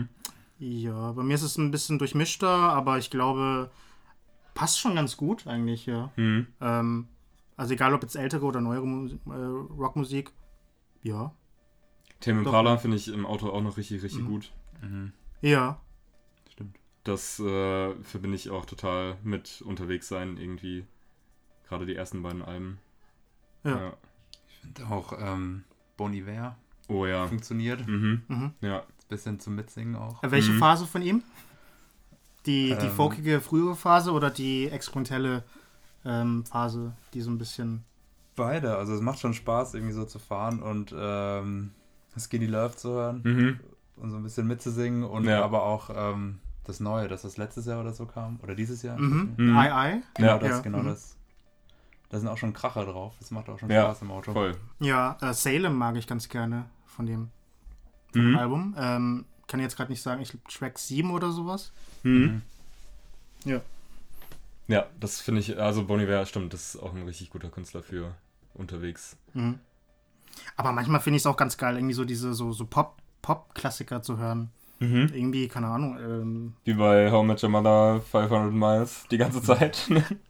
Ja, bei mir ist es ein bisschen durchmischter, aber ich glaube, passt schon ganz gut eigentlich, ja. Also egal, ob jetzt ältere oder neuere Rockmusik, ja. Tame Impala finde ich im Auto auch noch richtig, richtig gut. Ja. Stimmt. Das verbinde ich auch total mit unterwegs sein irgendwie. Gerade die ersten beiden Alben. Ja. Ich finde auch Bon Iver funktioniert. Ja. Bisschen zum Mitsingen auch. Welche Phase von ihm? Die folkige frühere Phase oder die experimentelle Phase, die so ein bisschen... Beide, also es macht schon Spaß irgendwie so zu fahren und Skinny Love zu hören und so ein bisschen mitzusingen und aber auch das Neue, dass das letztes Jahr oder so kam oder dieses Jahr. I. Genau das. Da sind auch schon Kracher drauf, das macht auch schon Spaß im Auto. Voll. Ja, Salem mag ich ganz gerne von dem Album. Kann ich jetzt gerade nicht sagen, ich glaube Track 7 oder sowas. Ja. Ja, das finde ich, also Bon Iver, stimmt, das ist auch ein richtig guter Künstler für unterwegs. Aber manchmal finde ich es auch ganz geil, irgendwie so diese so Pop-Klassiker zu hören. Irgendwie, keine Ahnung. Wie bei How I Met Your Mother 500 Miles die ganze Zeit.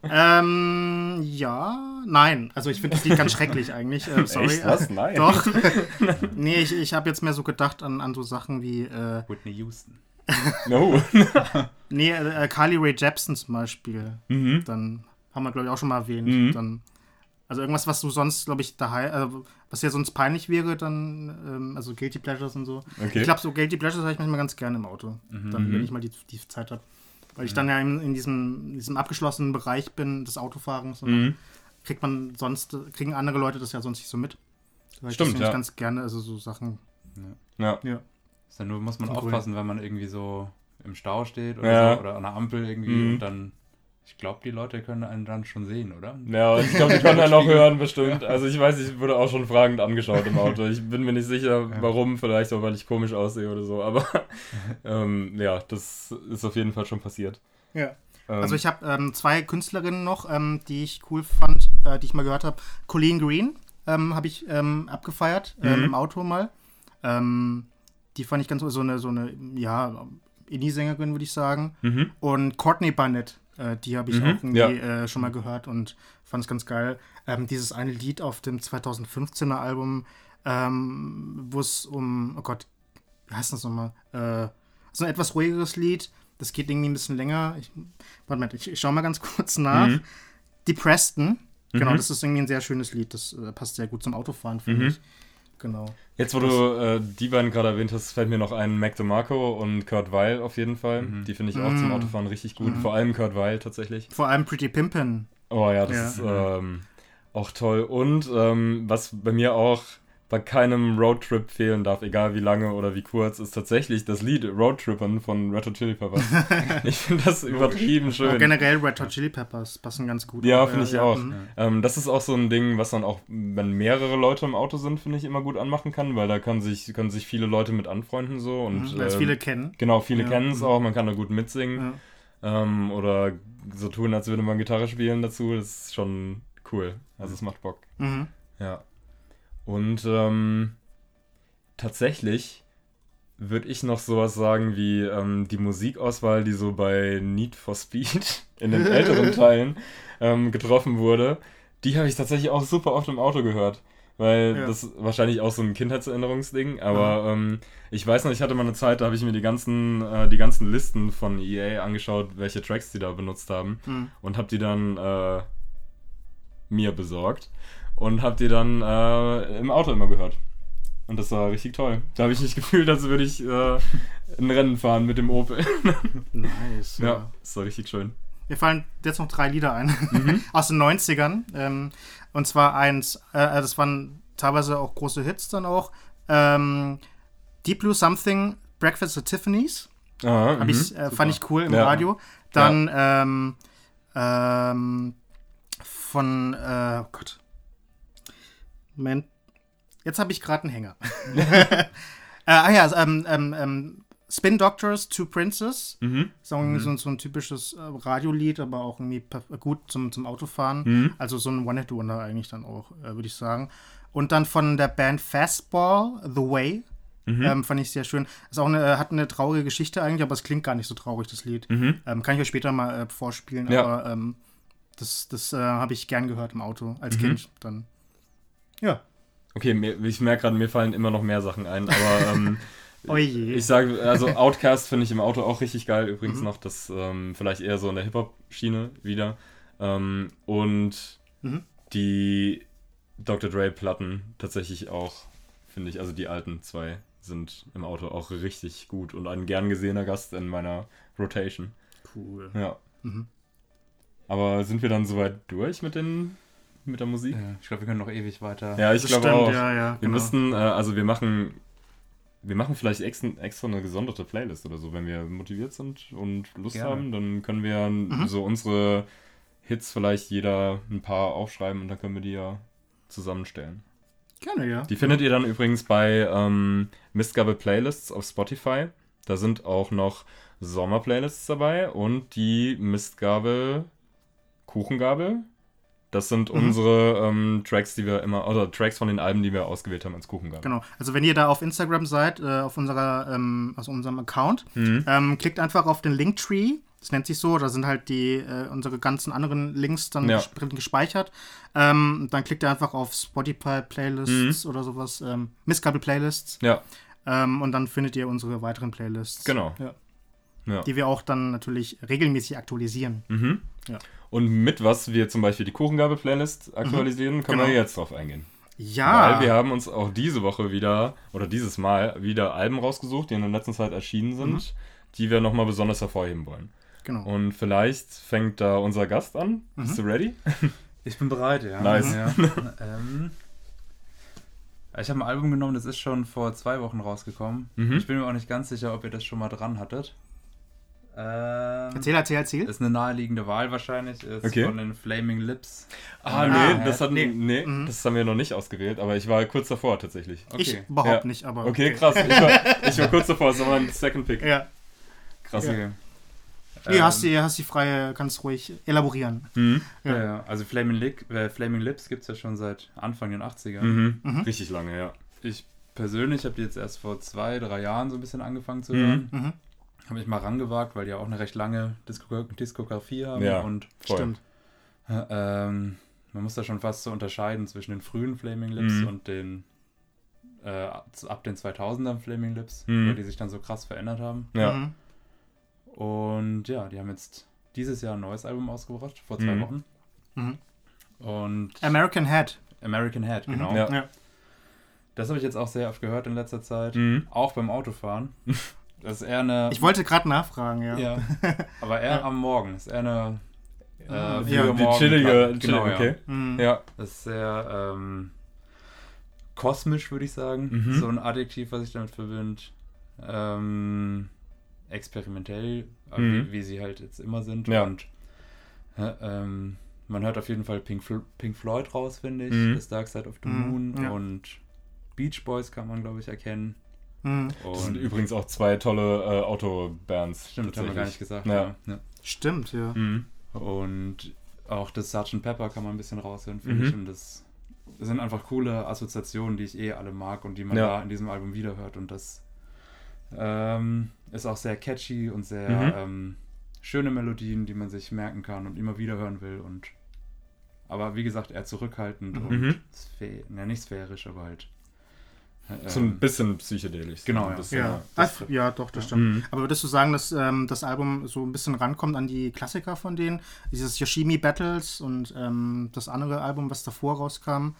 Ja, nein. Also ich finde das Lied ganz schrecklich eigentlich. Sorry. Echt? Was? Nein. Doch. Nee, ich habe jetzt mehr so gedacht an so Sachen wie... Whitney Houston. No. Nee, Carly Rae Jepsen zum Beispiel. Dann haben wir, glaube ich, auch schon mal erwähnt. Dann, also irgendwas, was du sonst, glaube ich, daheim, was ja sonst peinlich wäre, dann, also Guilty Pleasures und so. Okay. Ich glaube, so Guilty Pleasures habe ich manchmal ganz gerne im Auto. Dann, wenn ich mal die Zeit habe. Weil ich dann ja in diesem abgeschlossenen Bereich bin des Autofahrens und dann kriegen andere Leute das ja sonst nicht so mit. Weil Stimmt, ich das ganz gerne, also so Sachen. Ja. Ist dann nur, muss man aufpassen, wenn man irgendwie so im Stau steht Ja. so, oder an der Ampel irgendwie und dann, ich glaube, die Leute können einen dann schon sehen, oder? Ja, und ich glaube, die können dann auch hören bestimmt. Also ich weiß, ich wurde auch schon fragend angeschaut im Auto. Ich bin mir nicht sicher, warum, vielleicht auch, weil ich komisch aussehe oder so, aber ja, das ist auf jeden Fall schon passiert. Ja. Also ich habe 2 Künstlerinnen noch, die ich cool fand, die ich mal gehört habe. Colleen Green habe ich abgefeiert im Auto mal. Die fand ich ganz so eine ja, Indie-Sängerin, würde ich sagen. Und Courtney Barnett, die habe ich auch irgendwie schon mal gehört und fand es ganz geil. Dieses eine Lied auf dem 2015er Album, wo es oh Gott, wie heißt das nochmal? So ein etwas ruhigeres Lied. Das geht irgendwie ein bisschen länger. Ich schaue mal ganz kurz nach. Die Preston. Genau, das ist irgendwie ein sehr schönes Lied. Das passt sehr gut zum Autofahren, finde ich. Genau. Jetzt, wo du die beiden gerade erwähnt hast, fällt mir noch ein Mac DeMarco und Kurt Weill auf jeden Fall. Die finde ich auch zum Autofahren richtig gut. Vor allem Kurt Weill tatsächlich. Vor allem Pretty Pimpin'. Oh ja, das ist auch toll. Und was bei mir auch bei keinem Roadtrip fehlen darf, egal wie lange oder wie kurz, ist tatsächlich das Lied Roadtrippern von Red Hot Chili Peppers. Ich finde das übertrieben schön. Auch generell Red Hot Chili Peppers passen ganz gut. Ja, finde ich auch. Das ist auch so ein Ding, was man auch, wenn mehrere Leute im Auto sind, finde ich, immer gut anmachen kann, weil da können sich viele Leute mit anfreunden so. Und weil es viele kennen. Genau, viele kennen es auch, man kann da gut mitsingen. Oder so tun, als würde man Gitarre spielen dazu. Das ist schon cool. Also es macht Bock. Ja. Und tatsächlich würde ich noch sowas sagen wie die Musikauswahl, die so bei Need for Speed in den älteren Teilen getroffen wurde, die habe ich tatsächlich auch super oft im Auto gehört. Weil das ist wahrscheinlich auch so ein Kindheitserinnerungsding, aber ich weiß noch, ich hatte mal eine Zeit, da habe ich mir die ganzen Listen von EA angeschaut, welche Tracks die da benutzt haben und habe die dann mir besorgt. Und hab die dann im Auto immer gehört. Und das war richtig toll. Da habe ich mich gefühlt, als würde ich ein Rennen fahren mit dem Opel. Nice. Ja, das war richtig schön. Mir fallen jetzt noch 3 Lieder ein. Aus den 90ern. Und zwar das waren teilweise auch große Hits dann auch. Deep Blue Something, Breakfast at Tiffany's. Fand ich cool im Radio. Dann von, oh Gott. Moment. Jetzt habe ich gerade einen Hänger. Spin Doctors, Two Princes. So ein typisches Radiolied, aber auch irgendwie gut zum Autofahren. Also so ein One-Hit-Wonder eigentlich dann auch, würde ich sagen. Und dann von der Band Fastball, The Way. Fand ich sehr schön. Ist auch hat eine traurige Geschichte eigentlich, aber es klingt gar nicht so traurig, das Lied. Kann ich euch später mal vorspielen, aber das habe ich gern gehört im Auto als Kind dann. Ja. Okay, ich merke gerade, mir fallen immer noch mehr Sachen ein, aber oh je. Ich sage, also Outkast finde ich im Auto auch richtig geil, übrigens noch, das vielleicht eher so in der Hip-Hop-Schiene wieder. Und die Dr. Dre-Platten tatsächlich auch, finde ich, also die alten 2 sind im Auto auch richtig gut und ein gern gesehener Gast in meiner Rotation. Cool. Ja. Aber sind wir dann soweit durch mit der Musik? Ja, ich glaube, wir können noch ewig weiter. Ja, ich glaube auch. Ja, wir müssten, also wir machen vielleicht extra eine gesonderte Playlist oder so, wenn wir motiviert sind und Lust haben, dann können wir so unsere Hits vielleicht jeder ein paar aufschreiben und dann können wir die ja zusammenstellen. Gerne, ja. Die findet ihr dann übrigens bei Mistgabel Playlists auf Spotify. Da sind auch noch Sommer-Playlists dabei und die Mistgabel Kuchengabel Das sind unsere Tracks, die wir immer, oder Tracks von den Alben, die wir ausgewählt haben als Kuchengabe. Genau. Also wenn ihr da auf Instagram seid, auf unserem Account, klickt einfach auf den Linktree. Das nennt sich so. Da sind halt unsere ganzen anderen Links dann gespeichert. Dann klickt ihr einfach auf Spotify-Playlists oder sowas. Missgabel-Playlists. Ja. Und dann findet ihr unsere weiteren Playlists. Genau. Ja. Die wir auch dann natürlich regelmäßig aktualisieren. Ja. Und mit was wir zum Beispiel die Kuchengabe-Playlist aktualisieren, können wir jetzt drauf eingehen. Ja. Weil wir haben uns auch diese Woche wieder, oder dieses Mal, wieder Alben rausgesucht, die in der letzten Zeit erschienen sind, die wir nochmal besonders hervorheben wollen. Genau. Und vielleicht fängt da unser Gast an. Bist du ready? Ich bin bereit, ja. Nice. Ja. Ich habe ein Album genommen, das ist schon vor 2 Wochen rausgekommen. Ich bin mir auch nicht ganz sicher, ob ihr das schon mal dran hattet. Erzähl. Ist eine naheliegende Wahl wahrscheinlich. Ist von den Flaming Lips. Das haben wir noch nicht ausgewählt, aber ich war kurz davor tatsächlich. Okay. Ich überhaupt nicht, aber... Okay, krass. Ich war kurz davor, das war mein Second Pick. Ja. Krass. Okay. hast die freie, kannst ruhig elaborieren. Ja. Also Flaming Lips gibt es ja schon seit Anfang den 80ern. Richtig lange, ja. Ich persönlich habe die jetzt erst vor 2-3 Jahren so ein bisschen angefangen zu hören. Habe mich mal rangewagt, weil die ja auch eine recht lange Diskografie haben. Ja, und stimmt. Man muss da schon fast so unterscheiden zwischen den frühen Flaming Lips und den ab den 2000ern Flaming Lips, weil die sich dann so krass verändert haben. Ja. Und ja, die haben jetzt dieses Jahr ein neues Album ausgebracht, vor 2 Wochen. Und American Head, genau. Ja. Das habe ich jetzt auch sehr oft gehört in letzter Zeit, auch beim Autofahren. Das ist eher eine... Ich wollte gerade nachfragen, ja. Aber eher am Morgen. Das ist eher eine die chillige, genau, okay. Ja. Das ist sehr kosmisch, würde ich sagen. So ein Adjektiv, was ich damit verbinde. Experimentell, wie sie halt jetzt immer sind. Ja. Und man hört auf jeden Fall Pink Floyd raus, finde ich. Das Dark Side of the Moon und Beach Boys kann man, glaube ich, erkennen. Das sind übrigens auch 2 tolle Autobands. Stimmt, haben wir gar nicht gesagt. Ja. Stimmt, ja. Und auch das Sgt. Pepper kann man ein bisschen raushören, finde ich. Und das sind einfach coole Assoziationen, die ich alle mag und die man da in diesem Album wiederhört. Und das ist auch sehr catchy und sehr schöne Melodien, die man sich merken kann und immer wieder hören will. Aber wie gesagt, eher zurückhaltend und nicht sphärisch, aber halt so ein bisschen psychedelisch. Genau, ein bisschen, doch, das stimmt. Aber würdest du sagen, dass das Album so ein bisschen rankommt an die Klassiker von denen? Dieses Yoshimi Battles und das andere Album, was davor rauskam?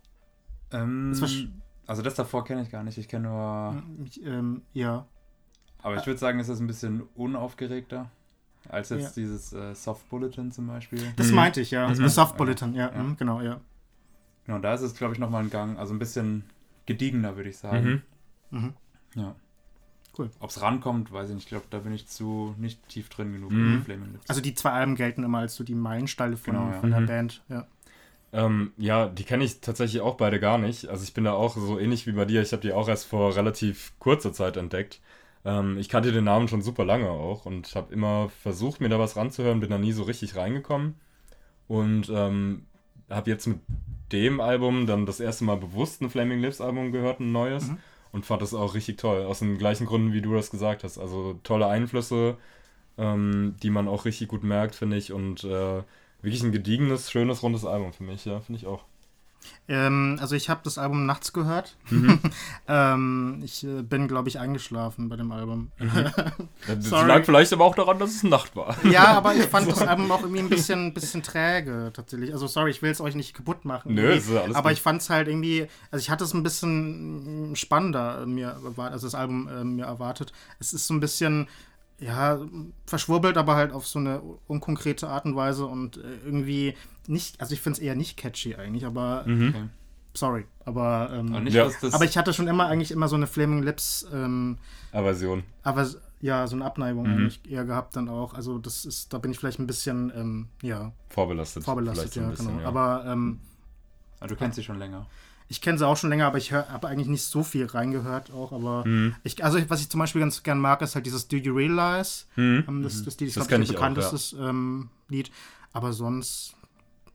Also das davor kenne ich gar nicht. Ich kenne nur... ja. Aber ich würde sagen, es ist ein bisschen unaufgeregter als jetzt dieses Soft Bulletin zum Beispiel. Das meinte ich, ja. Das Soft Bulletin, genau, ja. Genau, da ist es, glaube ich, nochmal ein Gang, also ein bisschen gediegener, würde ich sagen. Ja. Cool. Ob es rankommt, weiß ich nicht. Ich glaube, da bin ich nicht tief drin genug in Flaming Lips. Also die 2 Alben gelten immer als so die Meilensteine von der Band, ja. Die kenne ich tatsächlich auch beide gar nicht. Also ich bin da auch so ähnlich wie bei dir. Ich habe die auch erst vor relativ kurzer Zeit entdeckt. Ich kannte den Namen schon super lange auch und habe immer versucht, mir da was ranzuhören, bin da nie so richtig reingekommen. Und habe jetzt mit dem Album dann das erste Mal bewusst ein Flaming Lips Album gehört, ein neues. Und fand das auch richtig toll. Aus den gleichen Gründen, wie du das gesagt hast. Also tolle Einflüsse, die man auch richtig gut merkt, finde ich. Und wirklich ein gediegenes, schönes, rundes Album für mich, ja, finde ich auch. Also ich habe das Album nachts gehört. Ich bin, glaube ich, eingeschlafen bei dem Album. Das lag vielleicht aber auch daran, dass es Nacht war. Ja, aber ich fand das Album auch irgendwie ein bisschen träge, tatsächlich. Also sorry, ich will es euch nicht kaputt machen. Nö, ist alles aber gut. ich fand es halt irgendwie, also ich hatte es ein bisschen spannender das Album mir erwartet. Es ist so ein bisschen... Ja, verschwurbelt, aber halt auf so eine unkonkrete Art und Weise und irgendwie nicht, also ich finde es eher nicht catchy eigentlich, aber sorry, aber aber ich hatte schon immer so eine Flaming Lips Aversion. Aber ja, so eine Abneigung eigentlich eher gehabt dann auch, also da bin ich vielleicht ein bisschen, vorbelastet, ja, ein bisschen, genau, ja. aber du kennst sie schon länger. Ich kenne sie auch schon länger, aber ich habe eigentlich nicht so viel reingehört auch, aber was ich zum Beispiel ganz gern mag, ist halt dieses Do You Realize? Das ist, glaube ich, ein bekanntestes Lied, aber sonst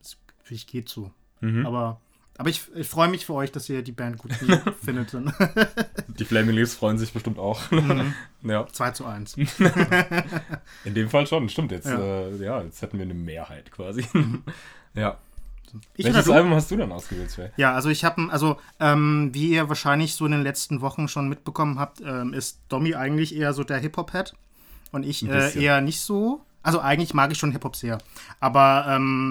Finde ich, geht so. Aber ich freue mich für euch, dass ihr die Band gut findet. Die Flaming Lips freuen sich bestimmt auch. Ja. 2:1. In dem Fall schon, stimmt. Jetzt, jetzt hätten wir eine Mehrheit quasi. Ja. Welches Album hast du denn ausgewählt, Sven? Ja, also ich habe, wie ihr wahrscheinlich so in den letzten Wochen schon mitbekommen habt, ist Domi eigentlich eher so der Hip-Hop-Head und ich eher nicht so. Also eigentlich mag ich schon Hip-Hop sehr, aber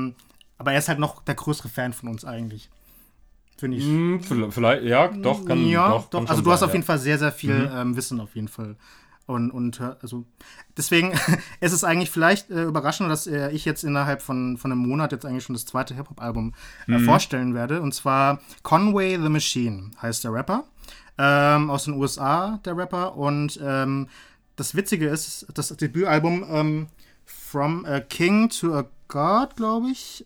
er ist halt noch der größere Fan von uns eigentlich. Finde ich. Vielleicht, ja, doch, kann doch. Kann also du hast auf jeden Fall sehr, sehr viel Wissen auf jeden Fall. Und also deswegen ist es eigentlich vielleicht überraschend, dass ich jetzt innerhalb von einem Monat jetzt eigentlich schon das zweite Hip-Hop-Album vorstellen werde. Und zwar Conway the Machine heißt der Rapper. Aus den USA, der Rapper. Und das Witzige ist, das Debütalbum From a King to a God, glaube ich,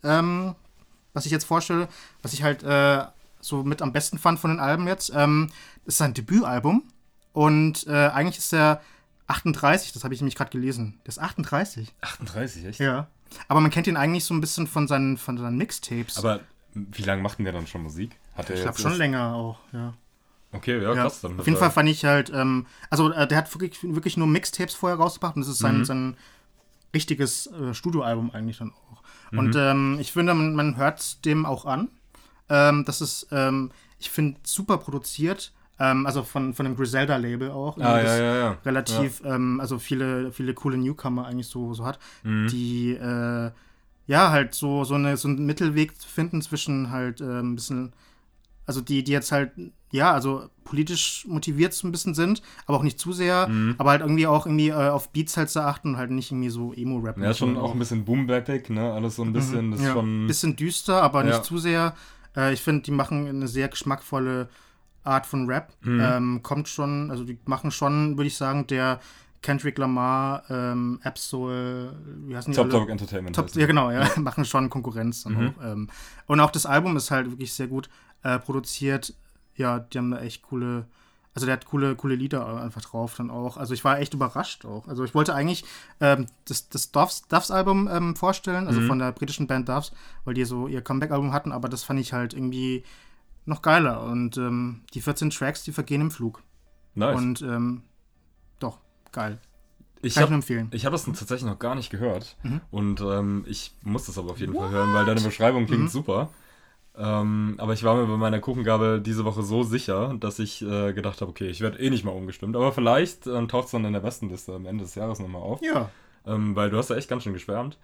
was ich jetzt vorstelle, was ich halt so mit am besten fand von den Alben jetzt, ist sein Debütalbum. Und eigentlich ist er 38, das habe ich nämlich gerade gelesen. Der ist 38. 38, echt? Ja. Aber man kennt ihn eigentlich so ein bisschen von seinen Mixtapes. Aber wie lange macht denn der dann schon Musik? Ich glaube schon länger auch, ja. Okay, ja, krass. Dann auf jeden Fall fand ich halt, der hat wirklich nur Mixtapes vorher rausgebracht und das ist sein richtiges Studioalbum eigentlich dann auch. Und ich finde, man hört es dem auch an. Das ist, ich finde, super produziert. Also von dem Griselda-Label auch. Ja. Relativ, also viele coole Newcomer eigentlich so hat, die halt so einen Mittelweg finden zwischen halt ein bisschen, also die jetzt halt, also politisch motiviert so ein bisschen sind, aber auch nicht zu sehr, aber halt irgendwie auf Beats halt zu achten und halt nicht irgendwie so Emo-Rappen. Ja, schon auch ein bisschen boom-bappig, ne? Alles so ein bisschen, das ist schon... Ein bisschen düster, aber nicht zu sehr. Ich finde, die machen eine sehr geschmackvolle Art von Rap. Kommt schon, also die machen schon, würde ich sagen, der Kendrick Lamar, Absol, wie heißen die Top Dog Entertainment. Ja, genau, machen schon Konkurrenz. Dann auch. Und auch das Album ist halt wirklich sehr gut produziert. Ja, die haben da echt coole, also der hat coole Lieder einfach drauf dann auch. Also ich war echt überrascht auch. Also ich wollte eigentlich das Duffs-Album vorstellen, also von der britischen Band Duffs, weil die so ihr Comeback-Album hatten, aber das fand ich halt irgendwie noch geiler. Und die 14 Tracks, die vergehen im Flug. Nice. Und doch, geil. Kann ich nur empfehlen. Ich habe das tatsächlich noch gar nicht gehört. Und ich muss das aber auf jeden Fall hören, weil deine Beschreibung klingt super. Aber ich war mir bei meiner Kuchengabel diese Woche so sicher, dass ich gedacht habe, okay, ich werde eh nicht mal umgestimmt. Aber vielleicht taucht es dann in der Bestenliste am Ende des Jahres nochmal auf. Ja. Weil du hast ja echt ganz schön geschwärmt.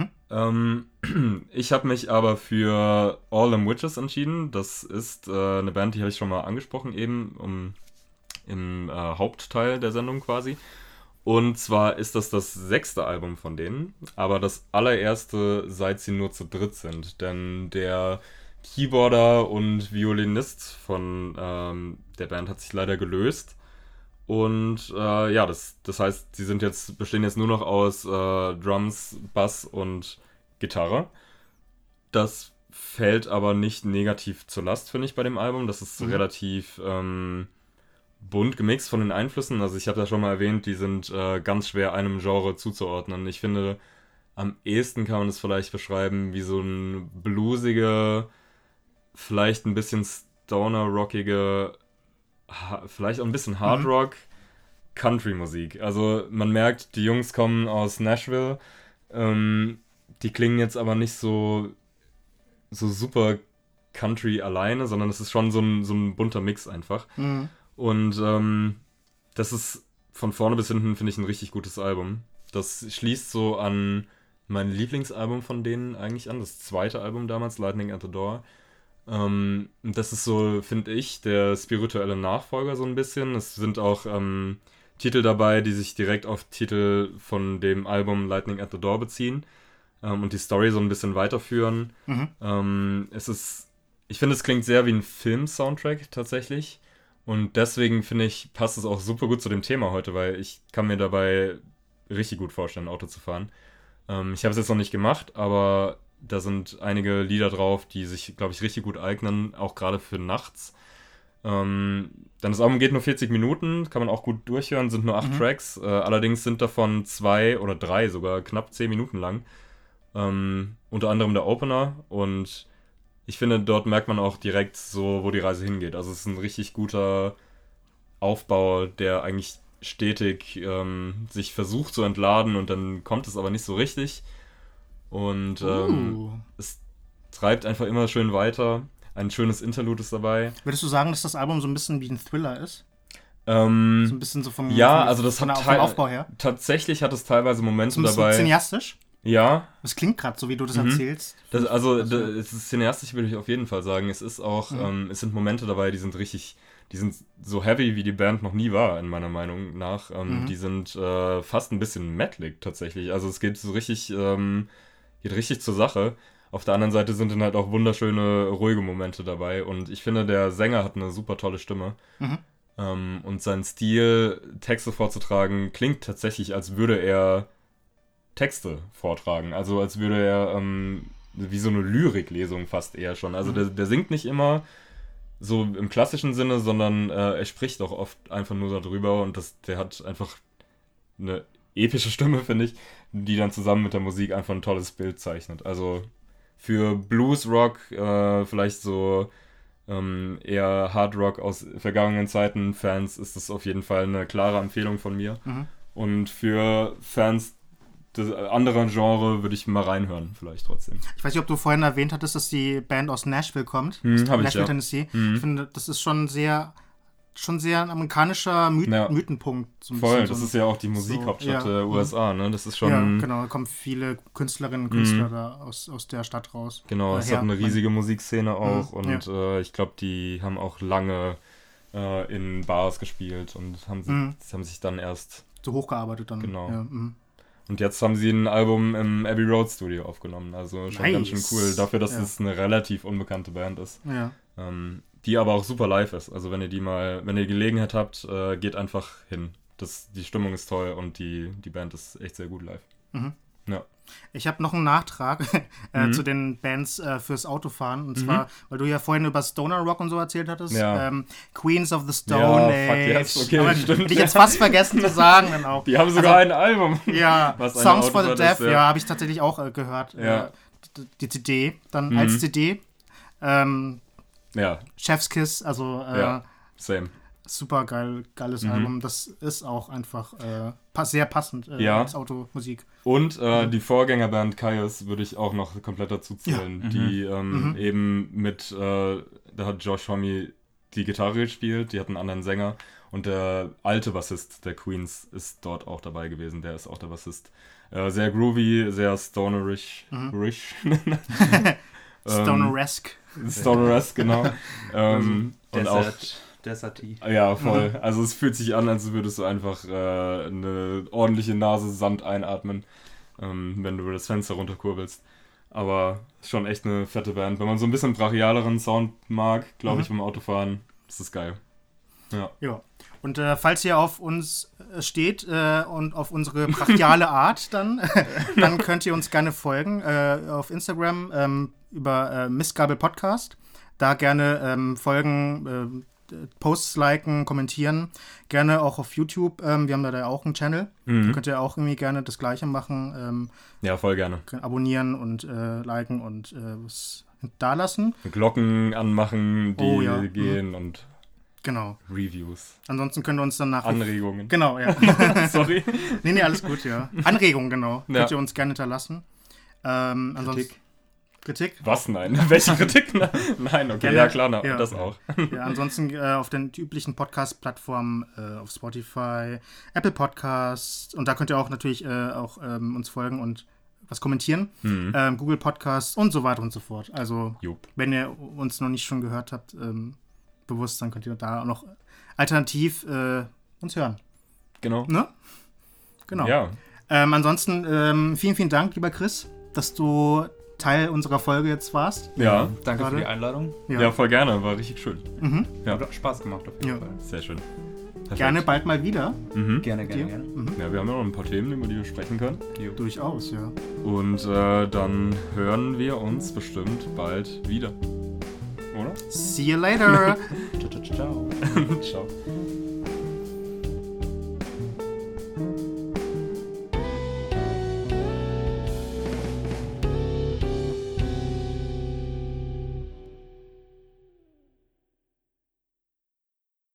Ich habe mich aber für All Them Witches entschieden. Das ist eine Band, die habe ich schon mal angesprochen, eben im Hauptteil der Sendung quasi. Und zwar ist das 6. Album von denen, aber das allererste, seit sie nur zu dritt sind. Denn der Keyboarder und Violinist von der Band hat sich leider gelöst. Und das heißt, sie bestehen jetzt nur noch aus Drums, Bass und Gitarre. Das fällt aber nicht negativ zur Last, finde ich, bei dem Album. Das ist relativ bunt gemixt von den Einflüssen. Also ich habe ja schon mal erwähnt, die sind ganz schwer einem Genre zuzuordnen. Ich finde, am ehesten kann man es vielleicht beschreiben wie so ein bluesige, vielleicht ein bisschen stoner-rockige, vielleicht auch ein bisschen Hardrock, Country-Musik. Also man merkt, die Jungs kommen aus Nashville. Die klingen jetzt aber nicht so super Country alleine, sondern es ist schon so ein bunter Mix einfach. Und das ist von vorne bis hinten, finde ich, ein richtig gutes Album. Das schließt so an mein Lieblingsalbum von denen eigentlich an, das zweite Album damals, Lightning at the Door. Das ist so, finde ich, der spirituelle Nachfolger so ein bisschen. Es sind auch Titel dabei, die sich direkt auf Titel von dem Album Lightning at the Door beziehen und die Story so ein bisschen weiterführen. Ich finde, es klingt sehr wie ein Film-Soundtrack tatsächlich. Und deswegen, finde ich, passt es auch super gut zu dem Thema heute, weil ich kann mir dabei richtig gut vorstellen, Auto zu fahren. Ich habe es jetzt noch nicht gemacht, aber da sind einige Lieder drauf, die sich, glaube ich, richtig gut eignen, auch gerade für nachts. Dann das Album geht nur 40 Minuten, kann man auch gut durchhören, sind nur 8 Tracks. Allerdings sind davon 2 oder 3 sogar knapp 10 Minuten lang. Unter anderem der Opener. Und ich finde, dort merkt man auch direkt so, wo die Reise hingeht. Also es ist ein richtig guter Aufbau, der eigentlich stetig sich versucht zu entladen und dann kommt es aber nicht so richtig. Und es treibt einfach immer schön weiter. Ein schönes Interlude ist dabei. Würdest du sagen, dass das Album so ein bisschen wie ein Thriller ist? So Ähm, ein bisschen so vom vom Aufbau her? Tatsächlich hat es teilweise Momente So ein bisschen dabei. cineastisch? Ja, Das klingt gerade so, wie du das erzählst. es ist cineastisch, würde ich auf jeden Fall sagen. Es ist auch, es sind Momente dabei, die sind so heavy, wie die Band noch nie war, in meiner Meinung nach. Die sind fast ein bisschen metalig tatsächlich. Also es geht so richtig, geht richtig zur Sache. Auf der anderen Seite sind dann halt auch wunderschöne, ruhige Momente dabei. Und ich finde, der Sänger hat eine super tolle Stimme. Und sein Stil, Texte vorzutragen, klingt tatsächlich, als würde er Texte vortragen. Also als würde er wie so eine Lyriklesung fast eher schon. Also der singt nicht immer so im klassischen Sinne, sondern er spricht auch oft einfach nur darüber und der hat einfach eine epische Stimme, finde ich, die dann zusammen mit der Musik einfach ein tolles Bild zeichnet. Also für Blues-Rock, vielleicht so eher Hard-Rock aus vergangenen Zeiten Fans ist das auf jeden Fall eine klare Empfehlung von mir. Und für Fans des anderen Genre würde ich mal reinhören, vielleicht trotzdem. Ich weiß nicht, ob du vorhin erwähnt hattest, dass die Band aus Nashville kommt. Hab ich, Nashville, ja. Tennessee. Ich finde, das ist schon sehr ein amerikanischer Mythenpunkt. So ein Voll, bisschen, das so ist ja auch die Musikhauptstadt der USA, ne? Das ist schon... Ja, genau, da kommen viele Künstlerinnen und Künstler da aus der Stadt raus. Genau, es hat eine riesige Musikszene auch und ja. ich glaube, die haben auch lange in Bars gespielt und haben sich dann erst... So hochgearbeitet dann. Genau. Ja, und jetzt haben sie ein Album im Abbey Road Studio aufgenommen, also schon ganz schön cool, dafür, dass es eine relativ unbekannte Band ist. Ja. Die aber auch super live ist, also wenn ihr Gelegenheit habt, geht einfach hin. Die Stimmung ist toll und die Band ist echt sehr gut live. Ja. Ich habe noch einen Nachtrag zu den Bands fürs Autofahren. Und zwar, weil du ja vorhin über Stoner Rock und so erzählt hattest. Ja. Queens of the Stone Age. Fuck yes, okay, aber stimmt. hätte ich jetzt fast vergessen zu sagen. Dann auch. Die haben sogar ein Album. Ja, was eine Songs for the Autofahrt Deaf, ist, ja, habe ich tatsächlich auch gehört. Ja. Die CD, dann als CD. Ja, Chef's Kiss, also same. super geiles Album. Das ist auch einfach sehr passend als Automusik. Und die Vorgängerband Kyuss würde ich auch noch komplett dazu zählen, die eben mit, da hat Josh Homme die Gitarre gespielt, die hat einen anderen Sänger und der alte Bassist der Queens ist dort auch dabei gewesen, der ist auch der Bassist. Sehr groovy, sehr stonerish. Stoneresque. Stoneresque, genau. Und auch Deserty. ja, voll. Also es fühlt sich an, als würdest du einfach eine ordentliche Nase Sand einatmen, wenn du das Fenster runterkurbelst. Aber schon echt eine fette Band. Wenn man so ein bisschen brachialeren Sound mag, glaube ich, beim Autofahren, ist das geil. Ja. Und falls ihr auf uns steht und auf unsere brachiale Art, dann könnt ihr uns gerne folgen auf Instagram über Mistgabel Podcast. Da gerne folgen, Posts liken, kommentieren. Gerne auch auf YouTube. Wir haben da auch einen Channel. Da könnt ihr auch irgendwie gerne das Gleiche machen. Ja, voll gerne. Abonnieren und liken und was dalassen. Glocken anmachen, die gehen und genau. Reviews. Ansonsten könnt ihr uns dann nach... Anregungen. Genau, ja. Sorry. Nee, alles gut, ja. Anregungen, genau. Ja. Könnt ihr uns gerne hinterlassen. Ansonsten... Kritik? Was? Nein. Welche Kritik? Nein, okay, ja klar, das auch. Ja, ansonsten auf den üblichen Podcast-Plattformen, auf Spotify, Apple Podcasts und da könnt ihr auch natürlich auch uns folgen und was kommentieren. Google Podcasts und so weiter und so fort. Also, wenn ihr uns noch nicht schon gehört habt, bewusst, dann könnt ihr da auch noch alternativ uns hören. Genau. Ne? Genau. Ja. Ansonsten vielen, vielen Dank, lieber Chris, dass du Teil unserer Folge jetzt warst. Ja. Danke für die Einladung. Ja, voll gerne. War richtig schön. Ja. Hat Spaß gemacht auf jeden Fall. Sehr schön. Perfekt. Gerne bald mal wieder. Gerne. Ja, wir haben ja noch ein paar Themen, über die wir sprechen können. Durchaus, ja. Und dann hören wir uns bestimmt bald wieder. Oder? See you later. Ciao. Ciao.